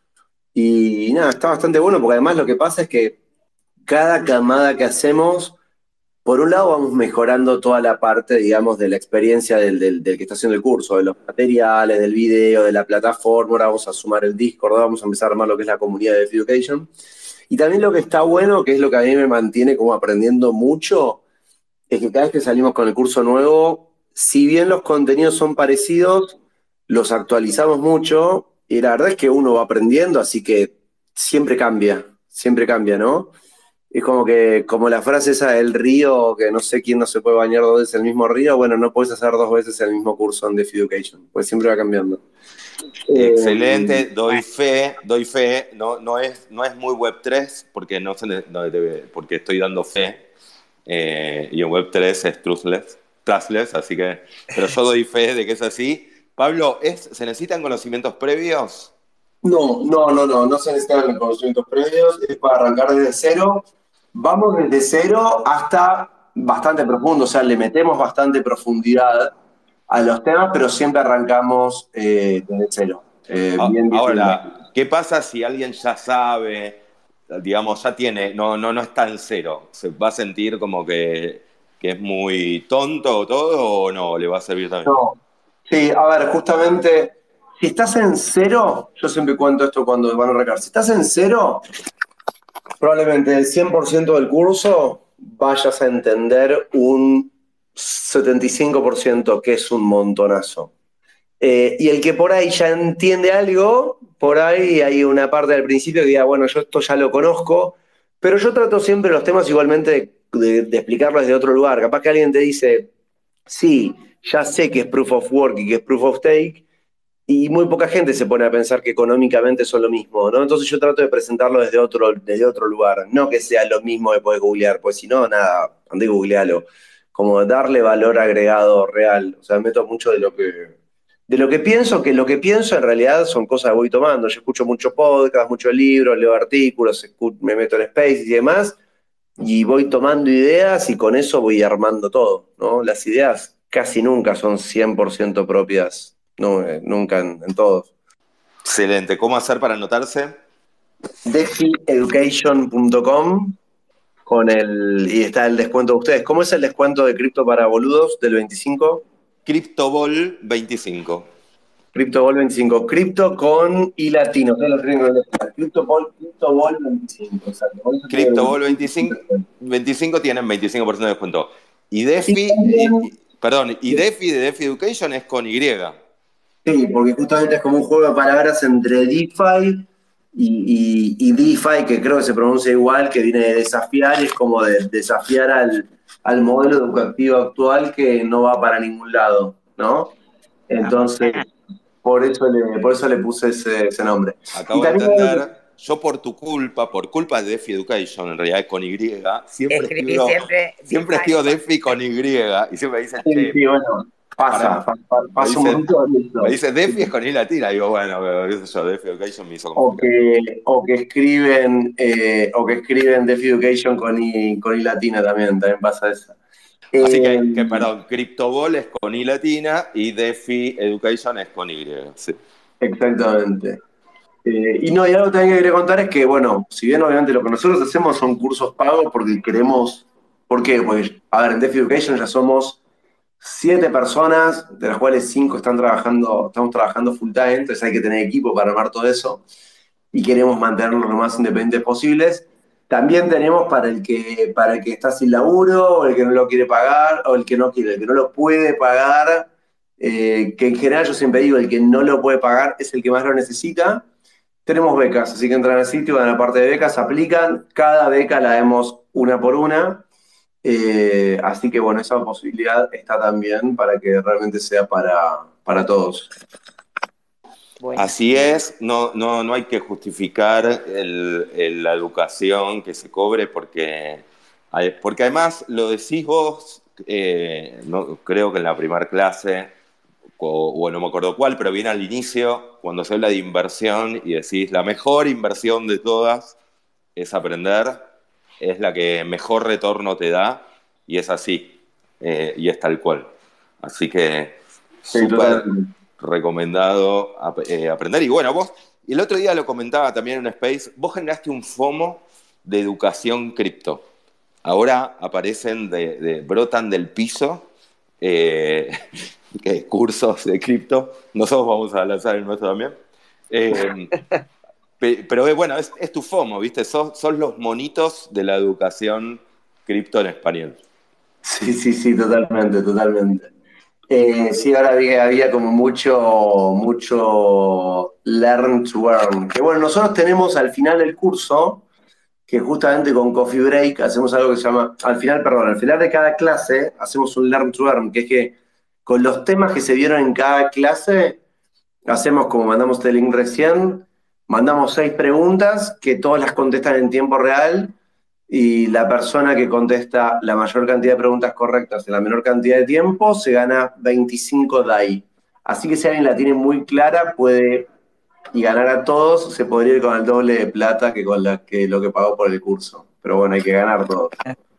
Y nada, está bastante bueno porque además lo que pasa es que cada camada que hacemos, por un lado vamos mejorando toda la parte, digamos, de la experiencia del, del- del que está haciendo el curso, de los materiales, del video, de la plataforma. Ahora vamos a sumar el Discord, vamos a empezar a armar lo que es la comunidad de Education. Y también lo que está bueno, que es lo que a mí me mantiene como aprendiendo mucho, es que cada vez que salimos con el curso nuevo, si bien los contenidos son parecidos, los actualizamos mucho y la verdad es que uno va aprendiendo, así que siempre cambia, siempre cambia, ¿no? Es como que, como la frase esa del río, que no sé quién no se puede bañar dos veces en el mismo río, bueno, no puedes hacer dos veces el mismo curso en Deaf Education, pues siempre va cambiando. Excelente, Eh, doy fe, doy fe, no, no, es, no es muy web tres porque, no se, no debe- porque estoy dando fe, eh, y en web tres es truthless, trustless, así que, pero yo doy fe de que es así. Pablo, ¿es, ¿se necesitan conocimientos previos? no, no, no, no, no se necesitan conocimientos previos, es para arrancar desde cero. Vamos desde cero hasta bastante profundo, o sea, le metemos bastante profundidad a los temas, pero siempre arrancamos eh, desde cero. Eh, A- bien, bien, bien. Ahora, ¿qué pasa si alguien ya sabe, digamos, ya tiene, no, no, no está en cero? ¿Se va a sentir como que, que es muy tonto todo o no? ¿Le va a servir también? No. Sí, a ver, justamente, si estás en cero, yo siempre cuento esto cuando van a arrancar, si estás en cero, probablemente el cien por ciento del curso vayas a entender un setenta y cinco por ciento, que es un montonazo. Eh, y el que por ahí ya entiende algo, por ahí hay una parte del principio que diga, bueno, yo esto ya lo conozco, pero yo trato siempre los temas igualmente de, de explicarlos desde otro lugar. Capaz que alguien te dice, sí, ya sé que es proof of work y que es proof of stake, y muy poca gente se pone a pensar que económicamente son lo mismo, ¿no? Entonces yo trato de presentarlo desde otro, desde otro lugar, no que sea lo mismo que podés googlear, pues si no, nada, andé y googlealo. Como darle valor agregado real. O sea, meto mucho de lo que, de lo que pienso, que lo que pienso en realidad son cosas que voy tomando. Yo escucho muchos podcasts, muchos libros, leo artículos, escu- me meto en Space y demás, y voy tomando ideas y con eso voy armando todo, ¿no? Las ideas casi nunca son cien por ciento propias, no, eh, nunca en, en todos. Excelente. ¿Cómo hacer para anotarse? defi education punto com con el, y está el descuento de ustedes. ¿Cómo es el descuento de cripto para boludos del veinticinco? CryptoBall veinticinco. CryptoBall veinticinco. Cripto con i latino. Ustedes lo escriben con letras. CryptoBall, CryptoBall veinticinco. Exacto. Por eso tiene CryptoBall veinticinco. veinticinco, veinticinco tienen veinticinco por ciento de descuento. Y Y DeFi, también, y- y- perdón, y DeFi de DeFi Education es con Y. sí, porque justamente es como un juego de palabras entre DeFi y, y, y DeFi, que creo que se pronuncia igual, que viene de desafiar, y es como de desafiar al, al modelo educativo actual que no va para ningún lado, ¿no? Entonces, por eso le, por eso le puse ese, ese nombre. Y Acabo de también, entender, yo por tu culpa, por culpa de DeFi Education, en realidad es con Y, siempre Escribí escribo, siempre siempre DeFi. escribo DeFi con Y, y siempre me dicen, sí, che, sí, bueno, para, pasa, pa- pa- me pasa un dice, montón me esto. dice DeFi es con Y latina, digo, bueno, pero qué sé yo, DeFi Education me hizo O complicar. que, o que escriben, eh, o que escriben Deaf Education con I, con I latina también, también pasa eso. Así Eh, que, que perdón, CryptoBall es con I latina y DeFi Education es con Y. Sí. exactamente. Eh, y no, y algo también que quería contar es que, bueno, si bien obviamente lo que nosotros hacemos son cursos pagos porque queremos, ¿por qué? Porque, a ver, en Deaf Education ya somos siete personas, de las cuales cinco están trabajando, estamos trabajando full time, entonces hay que tener equipo para armar todo eso y queremos mantenernos lo más independientes posibles. También tenemos para el que, para el que está sin laburo, o el que no lo quiere pagar, o el que no quiere, el que no lo puede pagar, eh, que en general yo siempre digo, el que no lo puede pagar es el que más lo necesita. Tenemos becas, así que entran al sitio, van a la parte de becas, aplican, cada beca la vemos una por una. Eh, así que bueno, esa posibilidad está también para que realmente sea para, para todos. Bueno, Así es, no, no, no hay que justificar el- el- la educación que se cobre porque, hay- porque además lo decís vos, eh, no, creo que en la primera clase, o, o no me acuerdo cuál, pero viene al inicio, cuando se habla de inversión y decís la mejor inversión de todas es aprender, es la que mejor retorno te da y es así, eh, y es tal cual. Así que Sí, súper totalmente. recomendado ap- eh, aprender. Y bueno, vos Y el otro día lo comentaba también en un space, vos generaste un FOMO de educación cripto. Ahora aparecen, de, de, brotan del piso eh, que cursos de cripto. Nosotros vamos a lanzar el nuestro también. Eh, pero bueno, es, es tu FOMO, ¿viste? Sos, sos los monitos de la educación cripto en español. Sí, sí, sí, totalmente, totalmente. Eh, sí, ahora había, había como mucho, mucho learn to earn. Que bueno, nosotros tenemos al final del curso, que justamente con Coffee Break hacemos algo que se llama, al final, perdón, al final de cada clase hacemos un learn to earn, que es que con los temas que se vieron en cada clase, hacemos como mandamos este link recién, mandamos seis preguntas que todas las contestan en tiempo real y la persona que contesta la mayor cantidad de preguntas correctas en la menor cantidad de tiempo se gana veinticinco D A I. Así que si alguien la tiene muy clara puede y ganar a todos, se podría ir con el doble de plata que con la, que lo que pagó por el curso. Pero bueno, hay que ganar todos.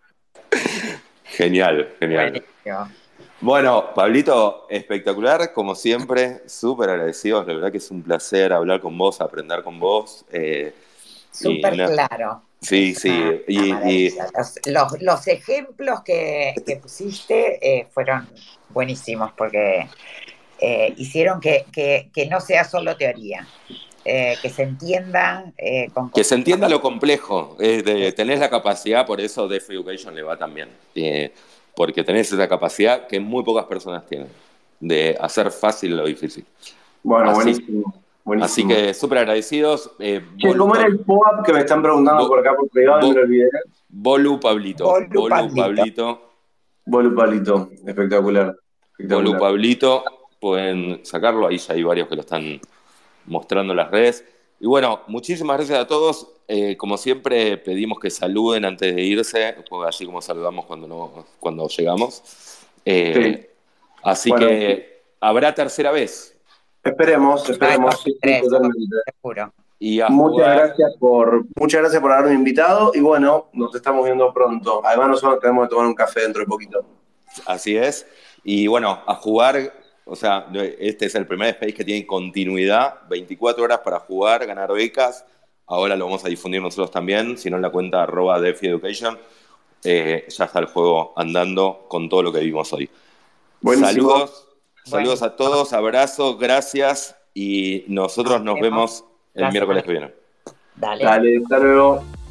Genial, genial. Buenísimo. Bueno, Pablito, espectacular, como siempre, súper agradecidos, la verdad que es un placer hablar con vos, aprender con vos. Eh, súper no, claro. Sí, sí. Una, y, una y... Los, los, los ejemplos que, que pusiste eh, fueron buenísimos porque eh, hicieron que, que, que no sea solo teoría. Eh, que se entienda eh, con que se entienda lo complejo, eh, de, tenés la capacidad, por eso DeFi Education le va tan bien, eh, porque tenés esa capacidad que muy pocas personas tienen, de hacer fácil lo difícil. Bueno, así, buenísimo, buenísimo. Así que súper agradecidos. Eh, Che, ¿cómo era el P O A P que me están preguntando Bo, por acá por privado? Me lo olvidé. Bolu Pablito. Bolu, Bolu Pablito. Pablito. Bolu Pablito, espectacular. espectacular. Bolu Pablito, pueden sacarlo, ahí ya hay varios que lo están mostrando en las redes. Y bueno, muchísimas gracias a todos. Eh, como siempre, pedimos que saluden antes de irse, así como saludamos cuando, no, cuando llegamos. Eh, sí. Así bueno, que habrá tercera vez. Esperemos, esperemos. Sí, tres, totalmente. Seguro. Y a muchas, jugar... gracias por, muchas gracias por haberme invitado. Y bueno, nos estamos viendo pronto. Además, nosotros tenemos que tomar un café dentro de poquito. Así es. Y bueno, a jugar... O sea, este es el primer space que tiene continuidad, veinticuatro horas para jugar, ganar becas. Ahora lo vamos a difundir nosotros también, si no en la cuenta arroba DeFi Education. Eh, ya está el juego andando con todo lo que vimos hoy. Buenísimo. Saludos, saludos bueno. a todos, abrazos, gracias y nosotros nos vemos el gracias. miércoles que viene. Dale. Dale, hasta luego.